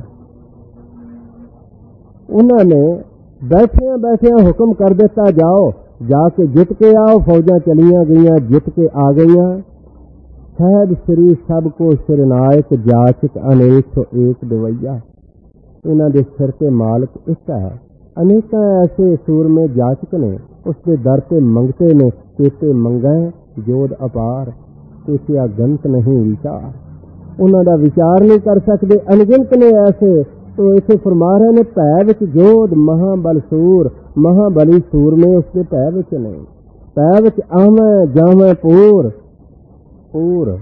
ਉਹਨਾਂ ਨੇ ਬੈਠਿਆਂ ਬੈਠਿਆਂ ਹੁਕਮ ਕਰ ਦਿੱਤਾ, ਜਾਓ ਜਾ ਕੇ ਜਿੱਤ ਕੇ ਆਓ। ਫੌਜਾਂ ਚਲੀਆਂ ਗਈਆਂ, ਜਿੱਤ ਕੇ ਆ ਗਈਆਂ। ਸਾਹਿਬ ਸ੍ਰੀ ਸਭ ਕੋ ਸਿਰਨਾਇਕ, ਜਾਚਕ ਅਨੇਕ ਸੋ ਏਕ ਦਵਈਆ। ਇਹਨਾਂ ਦੇ ਸਿਰ ਤੇ ਮਾਲਕ ਇੱਕ ਹੈ, ਅਨੇਕਾਂ ਐਸੇ ਸੂਰਮੇ ਜਾਚਕ ਨੇ, ਉਸਦੇ ਦਰ ਤੇ ਮੰਗਤੇ ਨੇ। ਕੇਤੇ ਮੰਗੈ ਜੋਧ ਅਪਾਰ, ਕੇਤਿਆ ਗੰਤ ਨਹੀਂ ਵਿਚਾਰ। ਉਹਨਾਂ ਦਾ ਵਿਚਾਰ ਨਹੀਂ ਕਰ ਸਕਦੇ, ਅਣਗਿਣਤ ਨੇ ਐਸੇ। ਤੋ ਇੱਥੇ ਫਰਮਾ ਰਹੇ ਨੇ ਭੈ ਵਿੱਚ ਜੋਧ ਮਹਾਬਲ ਸੂਰ, ਮਹਾਬਲੀ ਸੂਰਮੇ ਉਸਦੇ ਭੈ ਵਿੱਚ ਨੇ। ਭੈ ਵਿੱਚ ਆਵੇਂ ਜਾਵੇਂ ਪੂਰ, ਪੂਰ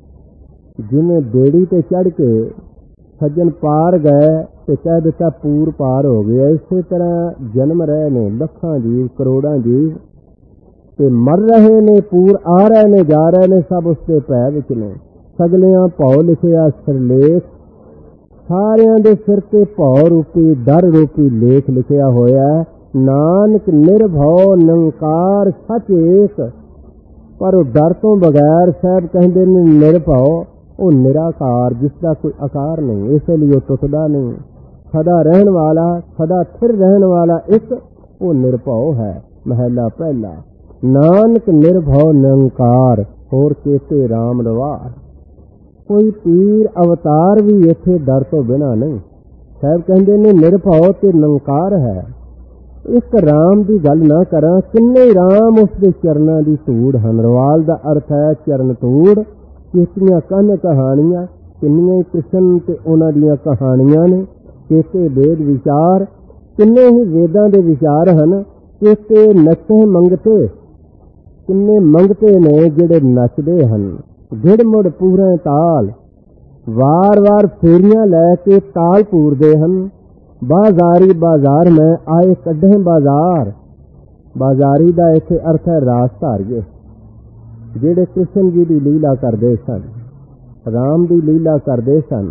ਜਿਹਨੇ ਬੇੜੀ ਤੇ ਚੜ੍ਹ ਕੇ ਸੱਜਣ ਪਾਰ ਗਏ ਤੇ ਕਹਿ ਦਿੱਤਾ ਪੂਰ ਪਾਰ ਹੋ ਗਿਆ। ਇਸੇ ਤਰ੍ਹਾਂ ਜਨਮ ਰਹੇ ਨੇ ਲੱਖਾਂ ਜੀਵ, ਕਰੋੜਾਂ ਜੀਵ ਤੇ ਮਰ ਰਹੇ ਨੇ, ਪੂਰ ਆ ਰਹੇ ਨੇ, ਜਾ ਰਹੇ ਨੇ, ਸਭ ਉਸਦੇ ਭੈ ਵਿੱਚ ਨੇ। ਸਗਲਿਆਂ ਭਉ ਲਿਖਿਆ ਸਿਰਲੇਖ, ਸਾਰਿਆਂ ਦੇ ਸਿਰ ਤੇ ਭਉ ਰੂਪੀ ਡਰ ਰੂਪੀ ਲੇਖ ਲਿਖਿਆ ਹੋਇਆ। ਨਾਨਕ ਨਿਰਭਉ ਨਿਰੰਕਾਰ ਸੱਚ ਏਕ, ਪਰ ਉਹ ਡਰ ਤੋਂ ਬਗੈਰ ਸਾਹਿਬ ਕਹਿੰਦੇ ਨੇ ਨਿਰਭਉ, ਉਹ ਨਿਰਾਕਾਰ, ਜਿਸ ਦਾ ਕੋਈ ਆਕਾਰ ਨਹੀਂ, ਇਸ ਲਈ ਉਹ ਟੁੱਟਦਾ ਨਹੀਂ। ਸਦਾ ਰਹਿਣ ਵਾਲਾ, ਸਦਾ ਥਿਰ ਰਹਿਣ ਵਾਲਾ ਇੱਕ, ਉਹ ਨਿਰਭਉ ਹੈ। ਮਹਿਲਾ ਪਹਿਲਾ, ਨਾਨਕ ਨਿਰਭਉ ਨਿਰੰਕਾਰ, ਹੋਰ ਕੇਤੇ ਰਾਮ ਰਵਾਰ। ਕੋਈ ਪੀਰ ਅਵਤਾਰ ਵੀ ਇੱਥੇ ਡਰ ਤੋਂ ਬਿਨਾਂ ਨਹੀਂ। ਸਾਹਿਬ ਕਹਿੰਦੇ ਨੇ ਨਿਰਭਉ ਤੇ ਨਿਰੰਕਾਰ ਹੈ। ਇੱਕ ਰਾਮ ਦੀ ਗੱਲ ਨਾ ਕਰਾਂ, ਕਿੰਨੇ ਰਾਮ ਉਸਦੇ ਚਰਨਾਂ ਦੀ ਧੂੜ ਹਨ। ਰਵਾਲ ਦਾ ਅਰਥ ਹੈ ਚਰਨ ਧੂੜ। ਕਿਤਨੀਆਂ ਕੰਨ ਕਹਾਣੀਆਂ, ਕਿੰਨੀਆਂ ਕ੍ਰਿਸ਼ਨ ਤੇ ਉਹਨਾਂ ਦੀਆਂ ਕਹਾਣੀਆਂ ਨੇ। ਕੇਤੇ ਵੇਦ ਵਿਚਾਰ, ਕਿੰਨੇ ਹੀ ਵੇਦਾਂ ਦੇ ਵਿਚਾਰ ਹਨ। ਕੇਤੇ ਨੱਚੇ ਮੰਗਤੇ, ਕਿੰਨੇ ਮੰਗਤੇ ਨੇ ਜਿਹੜੇ ਨੱਚਦੇ ਹਨ। ਗਿੜ ਮੁੜ ਪੂਰੇ ਤਾਲ, ਵਾਰ ਵਾਰ ਫੇਰੀਆਂ ਲੈ ਕੇ ਤਾਲ ਪੂਰਦੇ ਹਨ। ਬਾਜ਼ਾਰੀ ਬਾਜ਼ਾਰ ਮੈਂ ਆਏ ਕੱਢੇ ਬਾਜ਼ਾਰ। ਬਾਜ਼ਾਰੀ ਦਾ ਇੱਥੇ ਅਰਥ ਹੈ ਰਾਸ ਧਾਰੀਏ, ਜਿਹੜੇ ਕ੍ਰਿਸ਼ਨ ਜੀ ਦੀ ਲੀਲਾ ਕਰਦੇ ਸਨ, ਰਾਮ ਦੀ ਲੀਲਾ ਕਰਦੇ ਸਨ।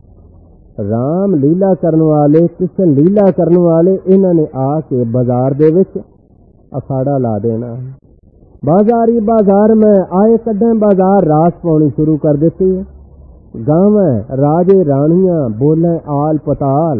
ਰਾਮ ਲੀਲਾ ਕਰਨ ਵਾਲੇ, ਕ੍ਰਿਸ਼ਨ ਲੀਲਾ ਕਰਨ ਵਾਲੇ, ਇਹਨਾਂ ਨੇ ਆ ਕੇ ਬਾਜ਼ਾਰ ਦੇ ਵਿੱਚ ਅਖਾੜਾ ਲਾ ਦੇਣਾ। ਬਾਜ਼ਾਰੀ ਬਾਜ਼ਾਰ ਮੈਂ ਆਏ ਕੱਢੇ ਬਾਜ਼ਾਰ, ਰਾਸ ਪਾਉਣੀ ਸ਼ੁਰੂ ਕਰ ਦਿੱਤੀ। ਗਾਵੇਂ ਰਾਜੇ ਰਾਣੀਆਂ, ਬੋਲੇ ਆਲ ਪਤਾਲ।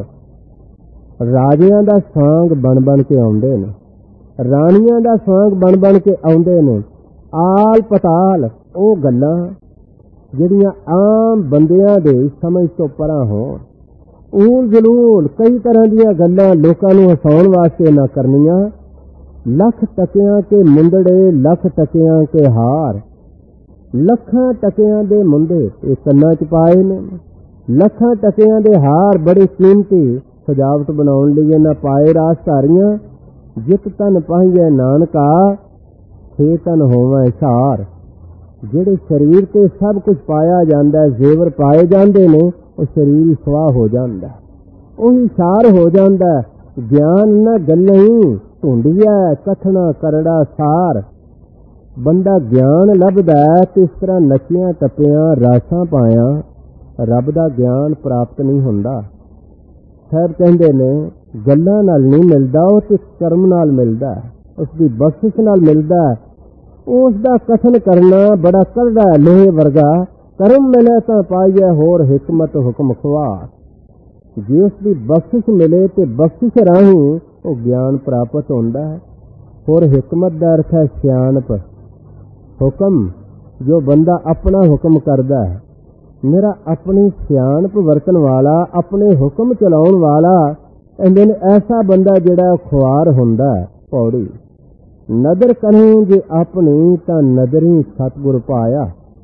ਰਾਜਿਆਂ ਦਾ ਸਾਂਗ ਬਣ ਬਣ ਕੇ ਆਉਂਦੇ ਨੇ, ਰਾਣੀਆਂ ਦਾ ਸਾਂਗ ਬਣ ਬਣ ਕੇ ਆਉਂਦੇ ਨੇ। ਆਲ ਪਤਾਲ ਉਹ ਗੱਲਾਂ ਜਿਹੜੀਆਂ ਆਮ ਬੰਦਿਆਂ ਦੇ ਸਮਝ ਤੋਂ ਪਰਾਂ ਹੋਣ। ਊਲ ਜਲੂਲ ਕਈ ਤਰ੍ਹਾਂ ਦੀਆਂ ਗੱਲਾਂ ਲੋਕਾਂ ਨੂੰ ਹਸਾਉਣ ਵਾਸਤੇ ਨਾ ਕਰਨੀਆਂ। ਲੱਖ ਟਕਿਆਂ ਕੇ ਮੁੰਦੜੇ, ਲੱਖ ਟਕਿਆਂ ਕੇ ਹਾਰ। ਲੱਖਾਂ ਟਕਿਆਂ ਦੇ ਮੁੰਡੇ ਇਹ ਕੰਨਾਂ 'ਚ ਪਾਏ ਨੇ, ਲੱਖਾਂ ਟਕਿਆਂ ਦੇ ਹਾਰ ਬੜੇ ਕੀਮਤੀ ਸਜਾਵਟ ਬਣਾਉਣ ਲਈ ਇਹਨਾਂ ਪਾਏ। ਰਾਸ ਧਾਰੀਆਂ ਜਿਤ ਤਨ ਪਾਈਏ ਨਾਨਕਾ, ਛੇ ਤਨ ਹੋਵਾਂ ਸਾਰ। ਜਿਹੜੇ ਸਰੀਰ ਤੇ ਸਭ ਕੁਝ ਪਾਇਆ ਜਾਂਦਾ, ਜ਼ੇਵਰ ਪਾਏ ਜਾਂਦੇ ਨੇ, ਉਹ ਸਰੀਰ ਸਵਾਹ ਹੋ ਜਾਂਦਾ, ਉਹੀ ਸਾਰ ਹੋ ਜਾਂਦਾ। ਗਿਆਨ ਨਾ ਗੱਲਾਂ ਢੂੰਢਿਆ, ਕਥਨਾ ਕਰੜਾ ਸਾਰ। ਬੰਦਾ ਗਿਆਨ ਲੱਭਦਾ ਤੇ ਇਸ ਤਰ੍ਹਾਂ ਨੱਚਿਆਂ ਟੱਪਿਆਂ ਰਾਸਾਂ ਪਾਇਆ ਰੱਬ ਦਾ ਗਿਆਨ ਪ੍ਰਾਪਤ ਨਹੀਂ ਹੁੰਦਾ। ਸਾਹਿਬ ਕਹਿੰਦੇ ਨੇ ਗੱਲਾਂ ਨਾਲ ਨਹੀਂ ਮਿਲਦਾ, ਉਹ ਤੇ ਕਰਮ ਨਾਲ ਮਿਲਦਾ, ਉਸਦੀ ਬਖਸ਼ਿਸ਼ ਨਾਲ ਮਿਲਦਾ। ਉਸ ਦਾ ਕਥਨ ਕਰਨਾ ਬੜਾ ਕਰੜਾ ਲੋਹੇ ਵਰਗਾ। ਕਰਮ ਮਿਲੇ ਤਾਂ ਪਾਈਏ ਹੋਰ ਹਿਕਮਤ ਹੁਕਮ ਖਵਾਰ। ਜੇ ਉਸਦੀ ਬਖਸ਼ਿਸ਼ ਮਿਲੇ ਤੇ ਬਖਸ਼ਿਸ਼ ਰਾਹੀਂ ਉਹ ਗਿਆਨ ਪ੍ਰਾਪਤ ਹੁੰਦਾ ਹੈ। ਹੋਰ ਹਿਕਮਤ ਦਾ ਅਰਥ ਹੈ ਸਿਆਣਪ। ਹੁਕਮ ਜੋ ਬੰਦਾ ਆਪਣਾ ਹੁਕਮ ਕਰਦਾ ਹੈ, ਮੇਰਾ ਆਪਣੀ ਸਿਆਣਪ ਵਰਤਣ ਵਾਲਾ, ਆਪਣੇ ਹੁਕਮ ਚਲਾਉਣ ਵਾਲਾ, ਕਹਿੰਦੇ ਨੇ ਐਸਾ ਬੰਦਾ ਜਿਹੜਾ ਖੁਆਰ ਹੁੰਦਾ ਹੈ। पौड़ी नदर करें जे अपनी ता नदरी सतगुर पाया।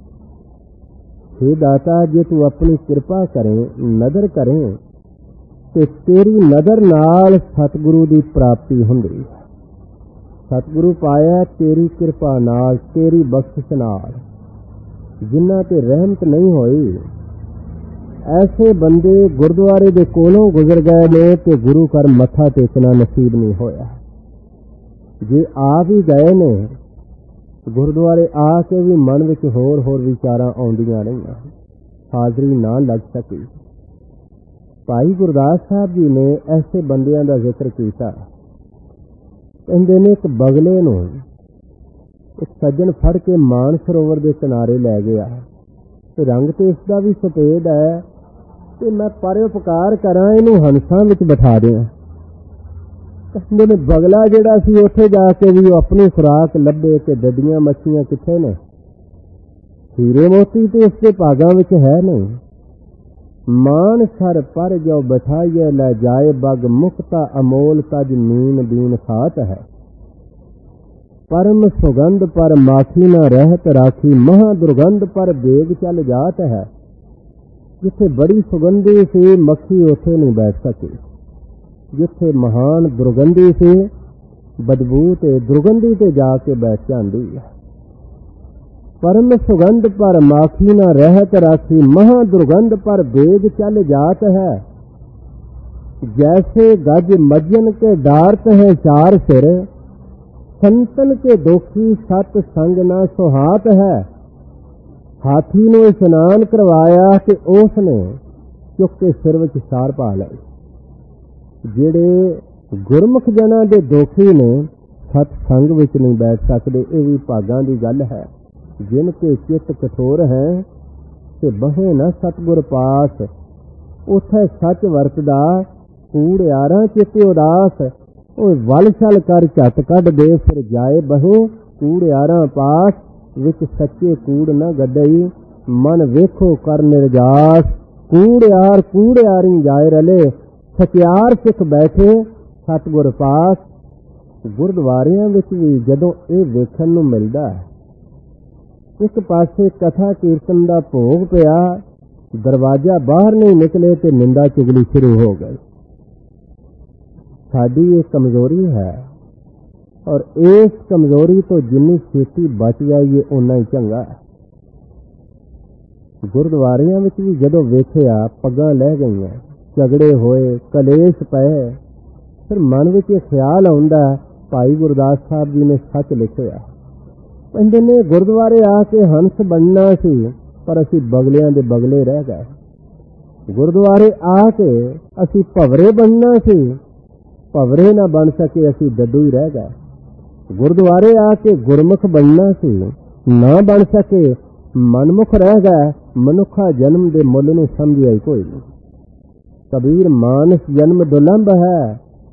हे दाता जे तू अपनी कृपा करें नदर करें ते तेरी नदर नाल सतगुरु की प्राप्ति हुंदी। सतगुरु पाया तेरी कृपा नाल तेरी बख्शिश नाल। जिन्हां ते रहमत नहीं होई ऐसे बंदे गुरुद्वारे दे कोलों गुजर गए ने ते गुरु घर मत्था टेकना नसीब नहीं होया। जे आ भी गए ने गुरुद्वारे आके भी मन विच होर होर विचारां आउंदियां रहियां, हाजरी ना लग सकी। भाई गुरदास साहब जी ने ऐसे बंदियां दा जिक्र कीता। कहंदे ने एक बगले नूं एक सज्जन फड़ के मान सरोवर के किनारे लै गया। ते रंग तो इसका भी सफेद है ते मैं परोपकार करा इनू हंसां विच बिठा दियां। कहंदे ने बगला जिहड़ा सी उत्थे जाके भी अपनी खुराक लभे ते डड्डियां मच्छियां कित्थे ने, हीरे मोती तो उसके भागां विच है नहीं। मान सर पर जो बैठाइए लै जाए बग मुक्ता अमोल तज नीन दीन खात है। परम सुगंध पर माखी न रहत राखी महा दुर्गंध पर बेग चल जात है। जिथे बड़ी सुगंधी सी मक्खी उथे नहीं बैठ सकी, जिथे महान दुर्गंधी सी बदबू ते दुर्गंधी ते जाके बैठ जाती है। परम सुगंध पर माखी न रहत राखी महा दुर्गंध पर बेग चल जात है। जैसे गज मज्जन के डारत है चार सिर संतन के दोखी सत संग न सुहात है। हाथी ने स्नान करवाया कि उसने चुक के सिर विच सार पा लई। जिहड़े गुरमुख जना दे दोखी ने सत संग विच नहीं बैठ सकते, ये भी भागां दी गल है। जिनके चित कठोर है ते बहे न सतगुर पास, उथे सच वरतदा कूड़ियारां चित्ते उदास। ओए वल छल कर झट कढ दे फिर जाए बहे कूड़ियारां पास। विच सच्चे कूड़ न गड्डई मन वेखो कर निर्जास। कूड़ियार कूड़ियारी जाए रले सचियार सिख बैठे सतगुर पास। गुरुद्वारियां विच भी जदों ये वेखण नूं मिलदा है, एक पासे कथा कीर्तन का भोग पिया, दरवाजा बाहर नहीं निकले तो निंदा चुगली शुरू हो गई। साडी ये कमजोरी है और इस कमजोरी तो जिन्नी छेती बच जाइए उन्ना ही चंगा है। गुरुद्वारियां विच भी जदों वेखिया पग्गां लह गईयां, झगड़े होए, कलेश पए, फिर मन विच ये ख्याल आउंदा भाई गुरदास साहब जी ने सच लिखिया। कहंदे ने गुरुद्वारे आके हंस बनना सी पर असी बगलियां दे बगले रह गए। गुरुद्वारे आके असी भवरे बनना सी, भवरे ना बन सके असी डड्डू ही रह गए। गुरुद्वारे आके गुरमुख बनना सी, ना बन सके मनमुख रह गए। मनुखा जन्म दे मुल नूं समझिया कोई नहीं। कबीर मानस जन्म दुलंभ है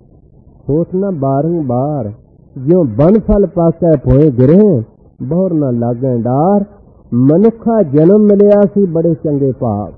होठ न बारंबार। ज्यों बन फल पाकै पोए गिरे बहुर न लागै डार। मनुखा जन्म मिलिया सी बड़े चंगे भाग,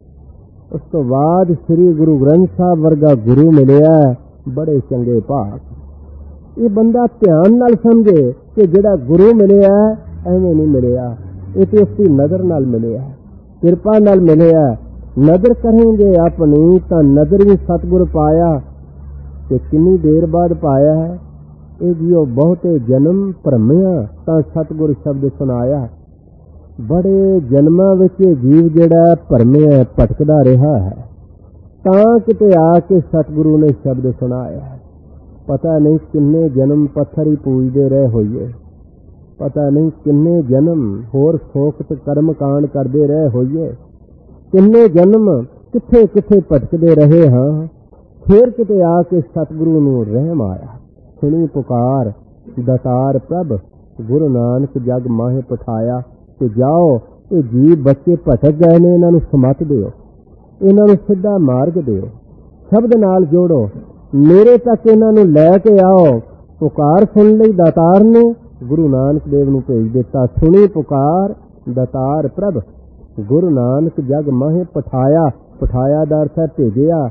उस तो बाद श्री गुरु ग्रंथ साहब वर्गा गुरु मिलिया बड़े चंगे भाग। ये बंदा ध्यान नाल समझे कि जिहड़ा गुरु मिलिया एवें नहीं मिलिया, ये तो उसकी नजर नाल मिलिया, कृपा नाल मिलिया। नजर करेंगे अपनी तां नजर भी सतगुर पाया। ते कितनी देर बाद पाया है ये जियो बहुते जन्म भरमिया तां सतगुर शब्द सुनाया। बड़े जन्मां विच जीव जिहड़ा भरमिया भटकदा रहा है तां किते आके सतगुरु ने शब्द सुनाया। पता नहीं किन्ने जन्म पत्थर ही पूजदे रहे होइए, पता नहीं किन्ने जन्म होर सोखत कर्म कांड करदे रहे होइए, किन्ने जन्म किथे किथे भटकदे रहे हाँ। फिर किते आके सतगुरु नूं रहम आया। सुनी पुकार दतार प्रभ गुरु नानक जग माहे पठाया। ते जाओ ये जीव बच्चे भटक गए ने, इन्हां नूं समत दिओ, इन्हां नूं सीधा मार्ग दिओ, शब्द नाल जोड़ो, मेरे तक इन्हां नूं लै के आओ। पुकार सुन लई दातार ने गुरु नानक देव नूं भेज दिता। सुनी पुकार दातार प्रभ गुरु नानक जग माहे पठाया। पठाया दा अर्थ है भेजिया।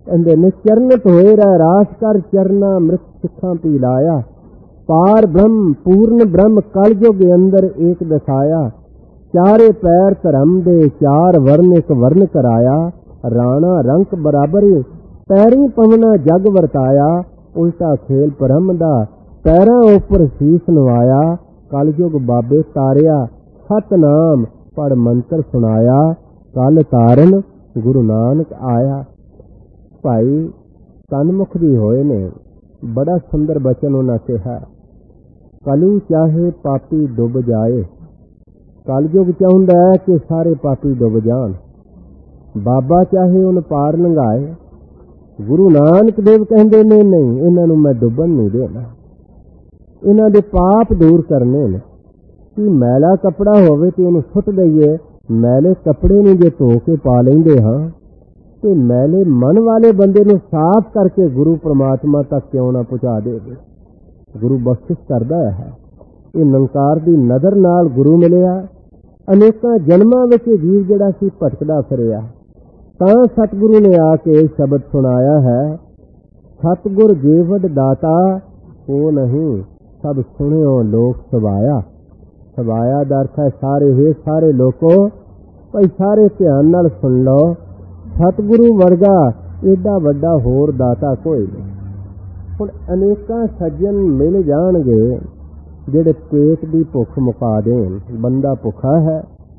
ਕਹਿੰਦੇ ਨੇ ਚਰਨਤ ਹੋਏ ਰਹਿ ਰਾਸ ਕਰ ਚਰਨਾ ਅੰਮ੍ਰਿਤ ਸਿੱਖਾਂ ਪੀ ਲਾਇਆ। ਪਾਰ ਬ੍ਰਹਮ ਪੂਰਨ ਬ੍ਰਹਮ ਕਲ ਜੁਗ ਅੰਦਰ ਏਕ ਦਸਾਇਆ। ਚਾਰੇ ਪੈਰ ਧਰਮ ਦੇ ਚਾਰ ਵਰਨ ਇੱਕ ਵਰਨ ਕਰਾਇਆ। ਰਾਣਾ ਰੰਕ ਬਰਾਬਰ ਪੈਰੀ ਪਵਨਾ ਜਗ ਵਰਤਾਇਆ। ਉਲਟਾ ਖੇਲ ਭਰਮ ਦਾ ਪੈਰਾਂ ਉੱਪਰ ਸੀਸ ਨਵਾਇਆ। ਕਲ ਜੁਗ ਬਾਬੇ ਤਾਰਿਆ ਸਤਨਾਮ ਪੜ ਮੰਤਰ ਸੁਣਾਇਆ। ਕਲ ਤਾਰਨ ਗੁਰੂ ਨਾਨਕ ਆਇਆ। ਭਾਈ ਤਨਮੁਖ ਵੀ ਹੋਏ ਨੇ, ਬੜਾ ਸੁੰਦਰ ਬਚਨ ਉਹਨਾਂ ਕਿਹਾ, ਕਲੂ ਚਾਹੇ ਪਾਪੀ ਡੁੱਬ ਜਾਏ। ਕਲਯੁਗ ਚਾਹੁੰਦਾ ਹੈ ਕਿ ਸਾਰੇ ਪਾਪੀ ਡੁੱਬ ਜਾਣ, ਬਾਬਾ ਚਾਹੇ ਉਹਨੂੰ ਪਾਰ ਲੰਘਾਏ। ਗੁਰੂ ਨਾਨਕ ਦੇਵ ਕਹਿੰਦੇ ਨੇ ਨਹੀਂ, ਇਹਨਾਂ ਨੂੰ ਮੈਂ ਡੁੱਬਣ ਨਹੀਂ ਦੇਣਾ, ਇਹਨਾਂ ਦੇ ਪਾਪ ਦੂਰ ਕਰਨੇ ਨੇ। ਕਿ ਮੈਲਾ ਕੱਪੜਾ ਹੋਵੇ ਤੇ ਉਹਨੂੰ ਸੁੱਟ ਦਈਏ, ਮੈਲੇ ਕੱਪੜੇ ਨੂੰ ਜੇ ਧੋ ਕੇ ਪਾ ਲੈਂਦੇ ਹਾਂ ਤੇ ਮੈਲੇ ਮਨ ਵਾਲੇ ਬੰਦੇ ਨੂੰ ਸਾਫ਼ ਕਰਕੇ ਗੁਰੂ ਪ੍ਰਮਾਤਮਾ ਤੱਕ ਕਿਉਂ ਨਾ ਪਹੁੰਚਾ ਦੇਵੇ। ਗੁਰੂ ਬਖਸ਼ਿਸ਼ ਕਰਦਾ ਹੈ। ਇਹ ਨਿਰੰਕਾਰ ਦੀ ਨਜ਼ਰ ਨਾਲ ਗੁਰੂ ਮਿਲਿਆ। ਅਨੇਕਾਂ ਜਨਮਾਂ ਵਿੱਚ ਜੀਵ ਜਿਹੜਾ ਸੀ ਭਟਕਦਾ ਫਿਰਿਆ, ਤਾਂ ਸਤਿਗੁਰੂ ਨੇ ਆ ਕੇ ਸ਼ਬਦ ਸੁਣਾਇਆ ਹੈ, ਸਤਿਗੁਰ ਜੀਵਨ ਦਾਤਾ ਉਹ ਨਹੀਂ ਸਭ ਸੁਣਿਓ ਲੋਕ ਸਵਾਇਆ। ਸਵਾਇਆ ਦਾ ਅਰਥ ਹੈ ਸਾਰੇ ਹੀ ਸਾਰੇ ਲੋਕੋ, ਭਾਈ ਸਾਰੇ ਧਿਆਨ ਨਾਲ ਸੁਣ ਲਓ, ਸਤਿਗੁਰੂ ਵਰਗਾ ਏਡਾ ਵੱਡਾ ਹੋਰ ਦਾਤਾ ਕੋਈ ਨਹੀਂ। ਹੁਣ ਅਨੇਕਾਂ ਸੱਜਣ ਮਿਲ ਜਾਣਗੇ ਜਿਹੜੇ ਪੇਟ ਦੀ ਭੁੱਖ ਮੁਕਾ ਦੇਣ। ਬੰਦਾ ਭੁੱਖਾ ਹੈ,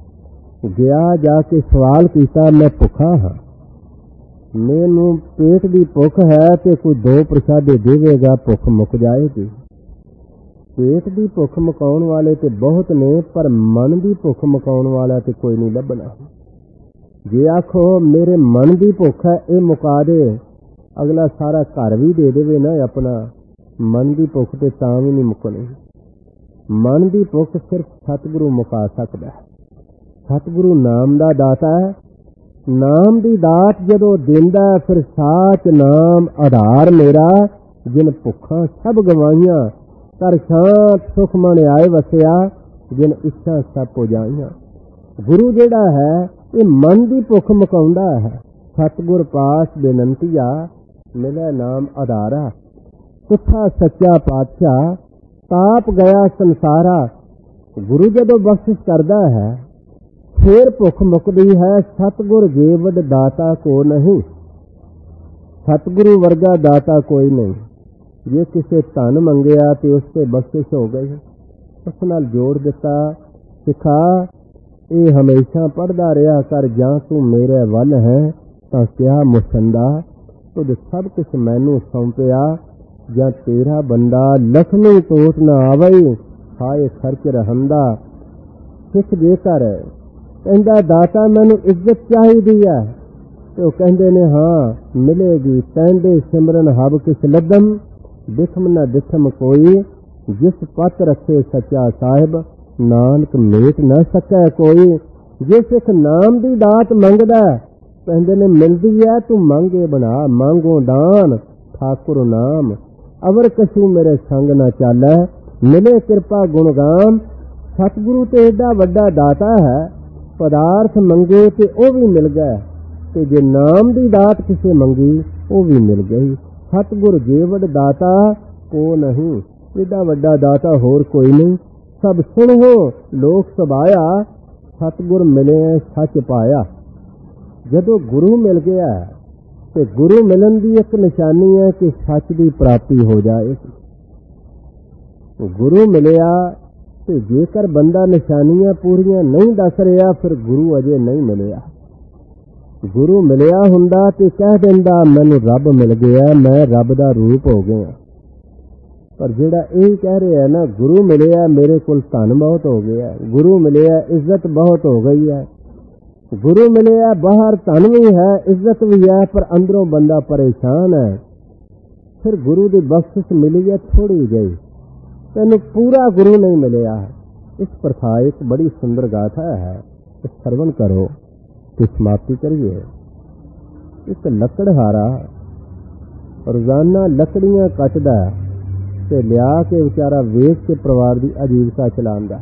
ਗਿਆ ਜਾ ਕੇ ਸਵਾਲ ਕੀਤਾ, ਮੈਂ ਭੁੱਖਾ ਹਾਂ, ਮੈਨੂੰ ਪੇਟ ਦੀ ਭੁੱਖ ਹੈ ਤੇ ਕੋਈ ਦੋ ਪ੍ਰਸ਼ਾਦੇ ਦੇਵੇਗਾ, ਭੁੱਖ ਮੁੱਕ ਜਾਏਗੀ। ਪੇਟ ਦੀ ਭੁੱਖ ਮੁਕਾਉਣ ਵਾਲੇ ਤੇ ਬਹੁਤ ਨੇ, ਪਰ ਮਨ ਦੀ ਭੁੱਖ ਮੁਕਾਉਣ ਵਾਲਾ ਤੇ ਕੋਈ ਨਹੀਂ ਲੱਭਣਾ। ਜੇ ਆਖੋ ਮੇਰੇ ਮਨ ਦੀ ਭੁੱਖ ਹੈ, ਇਹ ਮੁਕਾ ਦੇ, ਅਗਲਾ ਸਾਰਾ ਘਰ ਵੀ ਦੇ ਦੇਵੇ ਨਾ ਆਪਣਾ, ਮਨ ਦੀ ਭੁੱਖ ਤੇ ਤਾਂ ਵੀ ਨਹੀਂ ਮੁੱਕਣੀ। ਮਨ ਦੀ ਭੁੱਖ ਸਿਰਫ ਸਤਿਗੁਰੂ ਮੁਕਾ ਸਕਦਾ ਹੈ। ਸਤਿਗੁਰੂ ਨਾਮ ਦਾ ਦਾਤਾ ਹੈ। ਨਾਮ ਦੀ ਦਾਤ ਜਦੋਂ ਦਿੰਦਾ ਫਿਰ ਸਾਚ ਨਾਮ ਆਧਾਰ ਮੇਰਾ, ਜਿਨ ਭੁੱਖਾਂ ਸਭ ਗਵਾਈਆਂ, ਕਰ ਸ਼ਾਂਤ ਸੁਖ ਮਨ ਆਏ ਵਸਿਆ, ਜਿਨ ਇੱਛਾ ਸਭ ਪੁਜਾਈਆਂ। ਗੁਰੂ ਜਿਹੜਾ ਹੈ ਇਹ ਮਨ ਦੀ ਭੁੱਖ ਮੁਕਾਉਂਦਾ ਹੈ। ਸਤਿਗੁਰ ਪਾਸ ਬੇਨੰਤੀਆ ਮਿਲੇ ਨਾਮ ਆਧਾਰਾ, ਸੁੱਥਾ ਸੱਚਾ ਪਾਤਸ਼ਾਹ ਤਾਪ ਗਿਆ ਸੰਸਾਰਾ। ਗੁਰੂ ਜਦੋਂ ਬਖਸ਼ਿਸ਼ ਕਰਦਾ ਹੈ ਫੇਰ ਭੁੱਖ ਮੁੱਕਦੀ ਹੈ। ਸਤਿਗੁਰ ਜੀਵਨ ਦਾਤਾ ਕੋ ਨਹੀਂ, ਸਤਿਗੁਰੂ ਵਰਗਾ ਦਾਤਾ ਕੋਈ ਨਹੀਂ। ਜੇ ਕਿਸੇ ਧਨ ਮੰਗਿਆ ਤੇ ਉਸ ਤੇ ਬਖਸ਼ਿਸ਼ ਹੋ ਗਈ, ਉਸ ਨਾਲ ਜੋੜ ਦਿੱਤਾ, ਸਿਖਾ ਇਹ ਹਮੇਸ਼ਾ ਪੜ੍ਹਦਾ ਰਿਹਾ ਕਰ, ਜਾਂ ਤੂੰ ਮੇਰੇ ਵੱਲ ਹੈ ਤਾਂ ਕਿਹਾ ਮੁਸੰਦਾ, ਤੁਧ ਸਭ ਕੁਛ ਮੈਨੂੰ ਸੌਂਪਿਆ, ਜਾਂ ਤੇਰਾ ਬੰਦਾ ਲਖਮੀ ਟੋਟ ਨਾ ਆਵਈ, ਹਾਏ ਖਰਚ ਰਹੰਦਾ। ਸਿੱਖ ਜੇਕਰ ਕਹਿੰਦਾ ਦਾਤਾ ਮੈਨੂੰ ਇੱਜ਼ਤ ਚਾਹੀਦੀ ਹੈ, ਤੇ ਉਹ ਕਹਿੰਦੇ ਨੇ ਹਾਂ ਮਿਲੇਗੀ। ਕਹਿੰਦੇ ਸਿਮਰਨ ਹਬ ਕਿਸ ਲੱਦਮ, ਦਿਖਮ ਨਾ ਦਿਖਮ ਕੋਈ, ਜਿਸ ਪਤ ਰੱਖੇ ਸੱਚਾ ਸਾਹਿਬ, ਨਾਨਕ ਮੇਟ ਨਾ ਸਕੈ ਕੋਈ। ਜੇ ਸਿੱਖ ਨਾਮ ਦੀ ਦਾਤ ਮੰਗਦਾ, ਕਹਿੰਦੇ ਨੇ ਮਿਲਦੀ ਹੈ, ਤੂੰ ਮੰਗੇ ਬਣਾ, ਮੰਗੋ ਦਾਨ ਠਾਕੁਰ ਨਾਮ, ਅਵਰ ਕਛੂ ਮੇਰੇ ਸੰਗ ਨਾ ਚਾਲੈ, ਮਿਲੇ ਕਿਰਪਾ ਗੁਣਗਾਨ। ਸਤਿਗੁਰੂ ਤੇ ਏਡਾ ਵੱਡਾ ਦਾਤਾ ਹੈ, ਪਦਾਰਥ ਮੰਗੇ ਤੇ ਉਹ ਵੀ ਮਿਲ ਗਏ, ਤੇ ਜੇ ਨਾਮ ਦੀ ਦਾਤ ਕਿਸੇ ਮੰਗੀ ਉਹ ਵੀ ਮਿਲ ਗਈ। ਸਤਿਗੁਰ ਜੀਵਨ ਦਾਤਾ ਕੋ ਨਹੀਂ, ਏਡਾ ਵੱਡਾ ਦਾਤਾ ਹੋਰ ਕੋਈ ਨਹੀਂ। ਸਭ ਸੁਣੋ ਲੋਕ ਸਭਾਇਆ, ਸਤਿਗੁਰ ਮਿਲੇ ਸੱਚ ਪਾਇਆ। ਜਦੋਂ ਗੁਰੂ ਮਿਲ ਗਿਆ ਤੇ ਗੁਰੂ ਮਿਲਣ ਦੀ ਇੱਕ ਨਿਸ਼ਾਨੀ ਹੈ ਕਿ ਸੱਚ ਦੀ ਪ੍ਰਾਪਤੀ ਹੋ ਜਾਏਗੀ। ਗੁਰੂ ਮਿਲਿਆ ਤੇ ਜੇਕਰ ਬੰਦਾ ਨਿਸ਼ਾਨੀਆਂ ਪੂਰੀਆਂ ਨਹੀਂ ਦੱਸ ਰਿਹਾ, ਫਿਰ ਗੁਰੂ ਅਜੇ ਨਹੀਂ ਮਿਲਿਆ। ਗੁਰੂ ਮਿਲਿਆ ਹੁੰਦਾ ਤੇ ਕਹਿ ਦਿੰਦਾ ਮੈਨੂੰ ਰੱਬ ਮਿਲ ਗਿਆ, ਮੈਂ ਰੱਬ ਦਾ ਰੂਪ ਹੋ ਗਿਆ। ਪਰ ਜਿਹੜਾ ਇਹ ਕਹਿ ਰਿਹਾ ਨਾ ਗੁਰੂ ਮਿਲਿਆ, ਮੇਰੇ ਕੋਲ ਧਨ ਬਹੁਤ ਹੋ ਗਿਆ, ਗੁਰੂ ਮਿਲਿਆ ਇੱਜ਼ਤ ਬਹੁਤ ਹੋ ਗਈ ਹੈ, ਗੁਰੂ ਮਿਲਿਆ ਬਾਹਰ ਧਨ ਵੀ ਹੈ ਇੱਜ਼ਤ ਵੀ ਹੈ, ਪਰ ਅੰਦਰੋਂ ਬੰਦਾ ਪਰੇਸ਼ਾਨ ਹੈ, ਫਿਰ ਗੁਰੂ ਦੀ ਬਖਸ਼ਿਸ਼ ਮਿਲੀ ਹੈ ਥੋੜੀ ਜਿਹੀ, ਤੈਨੂੰ ਪੂਰਾ ਗੁਰੂ ਨਹੀਂ ਮਿਲਿਆ। ਇਸ ਪ੍ਰਥਾ ਇੱਕ ਬੜੀ ਸੁੰਦਰ ਗਾਥਾ ਹੈ, ਇਸ ਸਰਵਣ ਕਰੋ ਤੇ ਸਮਾਪਤੀ ਕਰੀਏ। ਇੱਕ ਲੱਕੜਹਾਰਾ ਰੋਜ਼ਾਨਾ ਲੱਕੜੀਆਂ ਕੱਟਦਾ ਤੇ ਲਿਆ ਕੇ ਵਿਚਾਰਾ ਵੇਚ ਕੇ ਪਰਿਵਾਰ ਦੀ ਆਜੀਵਿਕਾ ਚਲਾਉਂਦਾ।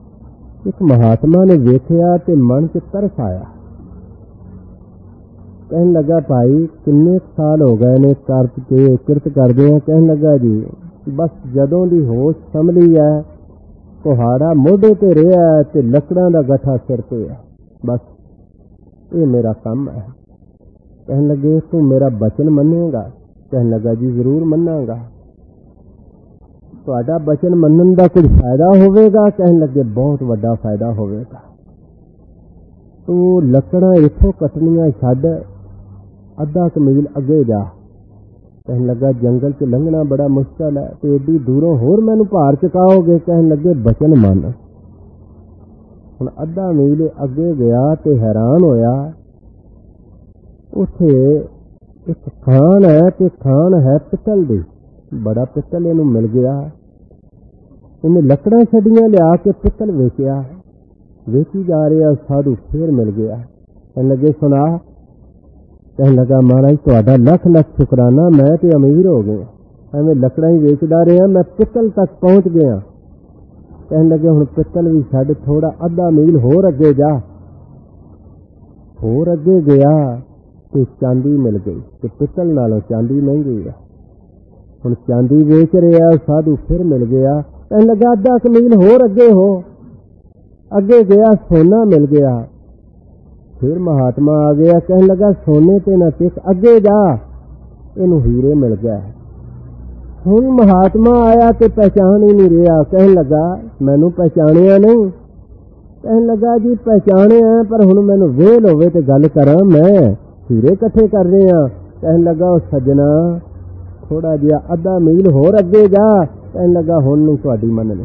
ਇੱਕ ਮਹਾਤਮਾ ਨੇ ਵੇਖਿਆ ਤੇ ਮਨ 'ਚ ਤਰਸ ਆਇਆ, कहन लगा भाई किन्ने साल हो गए ने करत के किरत करदे हैं। कहन लगा जी बस जदों दी होश संभली है कुहाड़ा मोढे ते रहा है ते लकड़ां दा गठा सिर ते है, बस ये मेरा काम है। कहन लगे तू मेरा बचन मन्नेगा? कहन लगा जी जरूर मन्नांगा। तुहाडा बचन मनन दा कुछ फायदा होवेगा? कहन लगे बहुत वड्डा फायदा होवेगा। तू लकड़ां इथों कटनियां छड्ड अद्धा क मील अगे जा। कहन लगा जंगल च लंघना बड़ा मुश्किल है तो एडी दूरों होर मैनू भार चुकाओगे? कहन लगे बचन मन। हुण अद्धा मील अगे गया तो हैरान होया, उत्थे एक खान है तो खान है पित्तल दी, बड़ा पित्तल इनू मिल गया। इन्हें लकड़ां छड्डियां लिया के पित्तल वेचिया, वेची जा रहा। साधु फिर मिल गया। कहन लगे सुना? कहन लगा महाराज तुहाडा लख लख शुकराना, मैं तो अमीर हो गया। एवें लकड़ां ही वेचदा रहा मैं पित्तल तक पहुंच गया। कहन लगे हुण पित्तल भी छड्ड, थोड़ा अद्धा मील होर अगे जा। होर अगे गया तो चांदी मिल गई, तो पित्तल नालों चांदी महंगी है। हुण चांदी वेच रहा। साधु फिर मिल गया। कहन लगा अद्धा क मील होर अगे हो। अगे गया सोना मिल गया। फिर महात्मा आ गया। कहन लगा सोने ते ना टिक, अगे जा, इनू हीरे मिल गया। हुण महात्मा आया तो पहचान ही नहीं रहा। कहन लगा मैनू पहचानिया नहीं? कहन लगा जी पहचाने हैं पर हुण मैनू वेल होवे ते गल करा, मैं हीरे इकट्ठे कर रहे हैं। कहन लगा सज्जना थोड़ा जिहा अद्धा मील होर अगे जा। कहन लगा हुण नहीं तुहाडी मननी।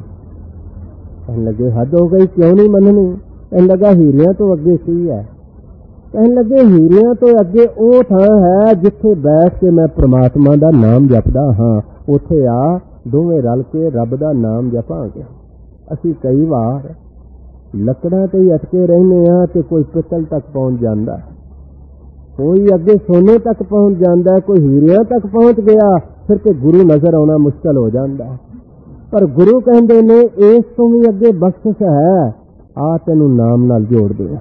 कहन लगे हद हो गई, क्यों नहीं मननी? कहन लगा हीरियां तो अगे की है? कहन लगे हीरियां तो अगे वो थां है जिथे बैठ के मैं परमात्मा दा नाम जपदा हाँ, उथे आ दोवें रल के रब दा नाम जपांगे। असीं कई वार लकड़ां ते ही अटके रहने आ ते कोई पित्तल तक पहुंच जांदा, कोई अगे सोने तक पहुंच जाता है, कोई हीरियां तक पहुंच गया, फिर तो गुरु नजर आना मुश्किल हो जाता है। पर गुरु कहते ने इस तो भी अगे बख्शिश है, आ तेनू नाम नाल जोड़ दिया।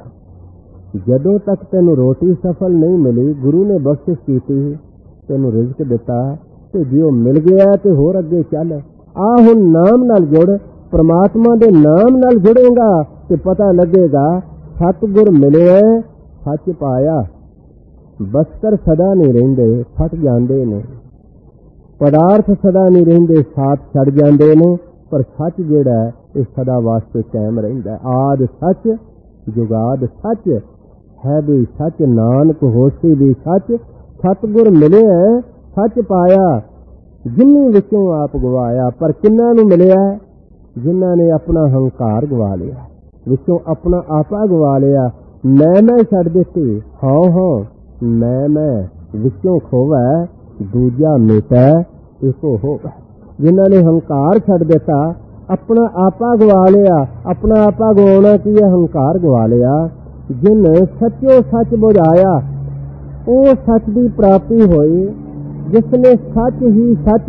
जदों तक तेनू रोटी सफल नहीं मिली, गुरु ने बख्शिश की, तेनू रिज़्क दिता, तो जो मिल गया तो होर अगे चल। आ हुण नाम नाल जुड़, परमात्मा दे नाम नाल जुड़ेगा तो पता लगेगा सतगुर मिले सच पाया। बस्तर सदा नहीं रहिंदे, फट जाते ने, पदार्थ सदा नहीं रहिंदे, साथ छड़ जाते ने, पर सच जिहड़ा है ये सदा वास्ते कायम रहिंदा है। आद सच जुगाद सच है भी सच, नानक होसी भी सच, सतगुर मिले सच पाया। जिन्नी विचों आप गवाया, पर किन्ना नूं मिलिया? जिन्हां ने अपना हंकार गवा लिया, विचों अपना आपा गवा लिया। मैं मैं छड़ दित्ती, हाँ हाँ मैं मैं विचों खोवै, दूजा मिटै इको होवै। जिन्हां ने हंकार छड़ दिता, अपना आपा गवा लिया। अपना आपा गवाना की है? हंकार गवा लिया। जिन सचो सच बुझाया, वो सच की प्राप्ति हुई। जिसने सच ही सच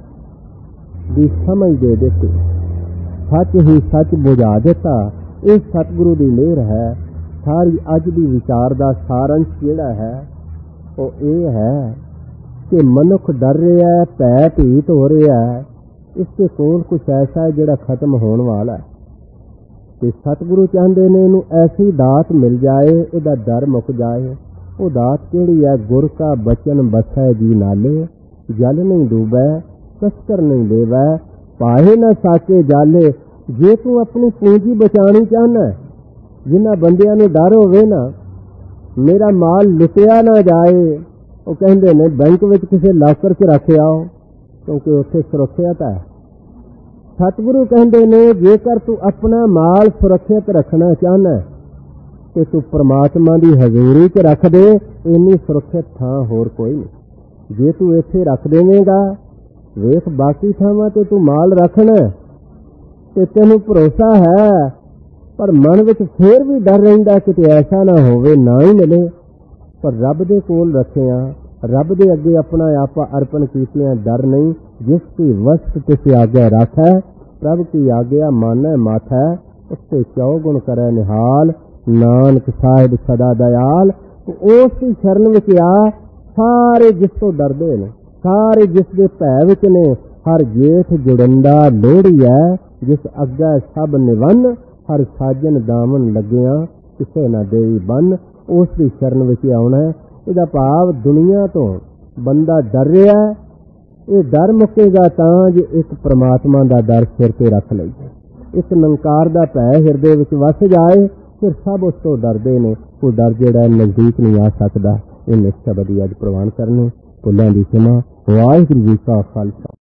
की समझ दे देती, सच ही सच बुझा देता, ये सतगुरु की मेहर है। सारी अज की विचार का सारंश जिहड़ा है वो ये है कि मनुख डर रहा है, भै भीत हो रहा है, इसके कोल कुछ ऐसा है जिहड़ा खत्म होने वाला है। कि सतगुरु चाहते ने इनू ऐसी दात मिल जाए, इहदा डर मुक जाए। वो दात केड़ी है? गुर का बचन बसै जी नाले, जल नहीं डूबै कस्कर नहीं लेवै, पाए न साके जाले। जे तू अपनी पूंजी बचानी चाहना, जिन्हां बंदियां नूं डर होवे ना मेरा माल लुटिया ना जाए, वो कहंदे ने बैंक विच किसी लॉकर च रख आओ क्योंकि उत्थे सुरक्षित है। सतगुरु कहंदे ने जेकर तू अपना माल सुरक्षित रखना चाहना तो तू परमात्मा की हजूरी च रख दे, इन्नी सुरक्षित थां होर कोई नहीं। जे तू इत्थे रख देवेगा, वेख बाकी थावां ते तू माल रखना ते तैनूं भरोसा है, पर मन विच फिर भी डर रहिंदा कि ऐसा ना होवे ना ही मिले। पर रब दे कोल रखिया, रब दे अगे अपना आपा अर्पण कीतियां डर नहीं। जिसकी वस्त तिस आज्ञा रख है, प्रभ की आज्ञा मानै माथ है, उससे चौगुण करे निहाल। नानक साहिब सदा दयाल, ਉਸ ਦੀ ਸ਼ਰਨ ਵਿੱਚ ਆ। ਸਾਰੇ ਜਿਸ ਤੋਂ ਡਰਦੇ ਨੇ, ਸਾਰੇ ਜਿਸ ਦੇ ਭੈ ਵਿੱਚ ਨੇ, ਹਰ ਜੇਠ ਜੁੜੰਦਾ ਲੋਹੜੀ ਹੈ, ਜਿਸ ਅੱਗੇ ਸਭ ਨਿਵੰਨ, ਹਰ ਸਾਜਨ ਦਾਮਨ ਲੱਗਿਆ ਕਿਸੇ ਨਾ ਦੇਈ ਬੰਨ। ਉਸ ਦੀ ਸ਼ਰਨ ਵਿੱਚ ਆਉਣਾ। ਇਹਦਾ ਭਾਵ ਦੁਨੀਆ ਤੋਂ ਬੰਦਾ ਡਰ ਰਿਹਾ, ਇਹ ਡਰ ਮੁੱਕੇਗਾ ਤਾਂ ਜੇ ਇੱਕ ਪ੍ਰਮਾਤਮਾ ਦਾ ਡਰ ਸਿਰ ਤੇ ਰੱਖ ਲਈਏ, ਇੱਕ ਨਿਰੰਕਾਰ ਦਾ ਭੈ ਹਿਰਦੇ ਵਿੱਚ ਵਸ ਜਾਏ, ਫਿਰ ਸਭ ਉਸ ਤੋਂ ਡਰਦੇ ਨੇ। ਉਹ ਡਰ ਜਿਹੜਾ ਨਜ਼ਦੀਕ ਨਹੀਂ ਆ ਸਕਦਾ। ਇਹ ਨਿਸ਼ਚੈ ਬਦੀ ਅੱਜ ਪ੍ਰਵਾਨ ਕਰਨੇ। ਭੁੱਲਾਂ ਦੀ ਖਿਮਾ। ਵਾਹਿਗੁਰੂ ਜੀ ਕਾ ਖਾਲਸਾ।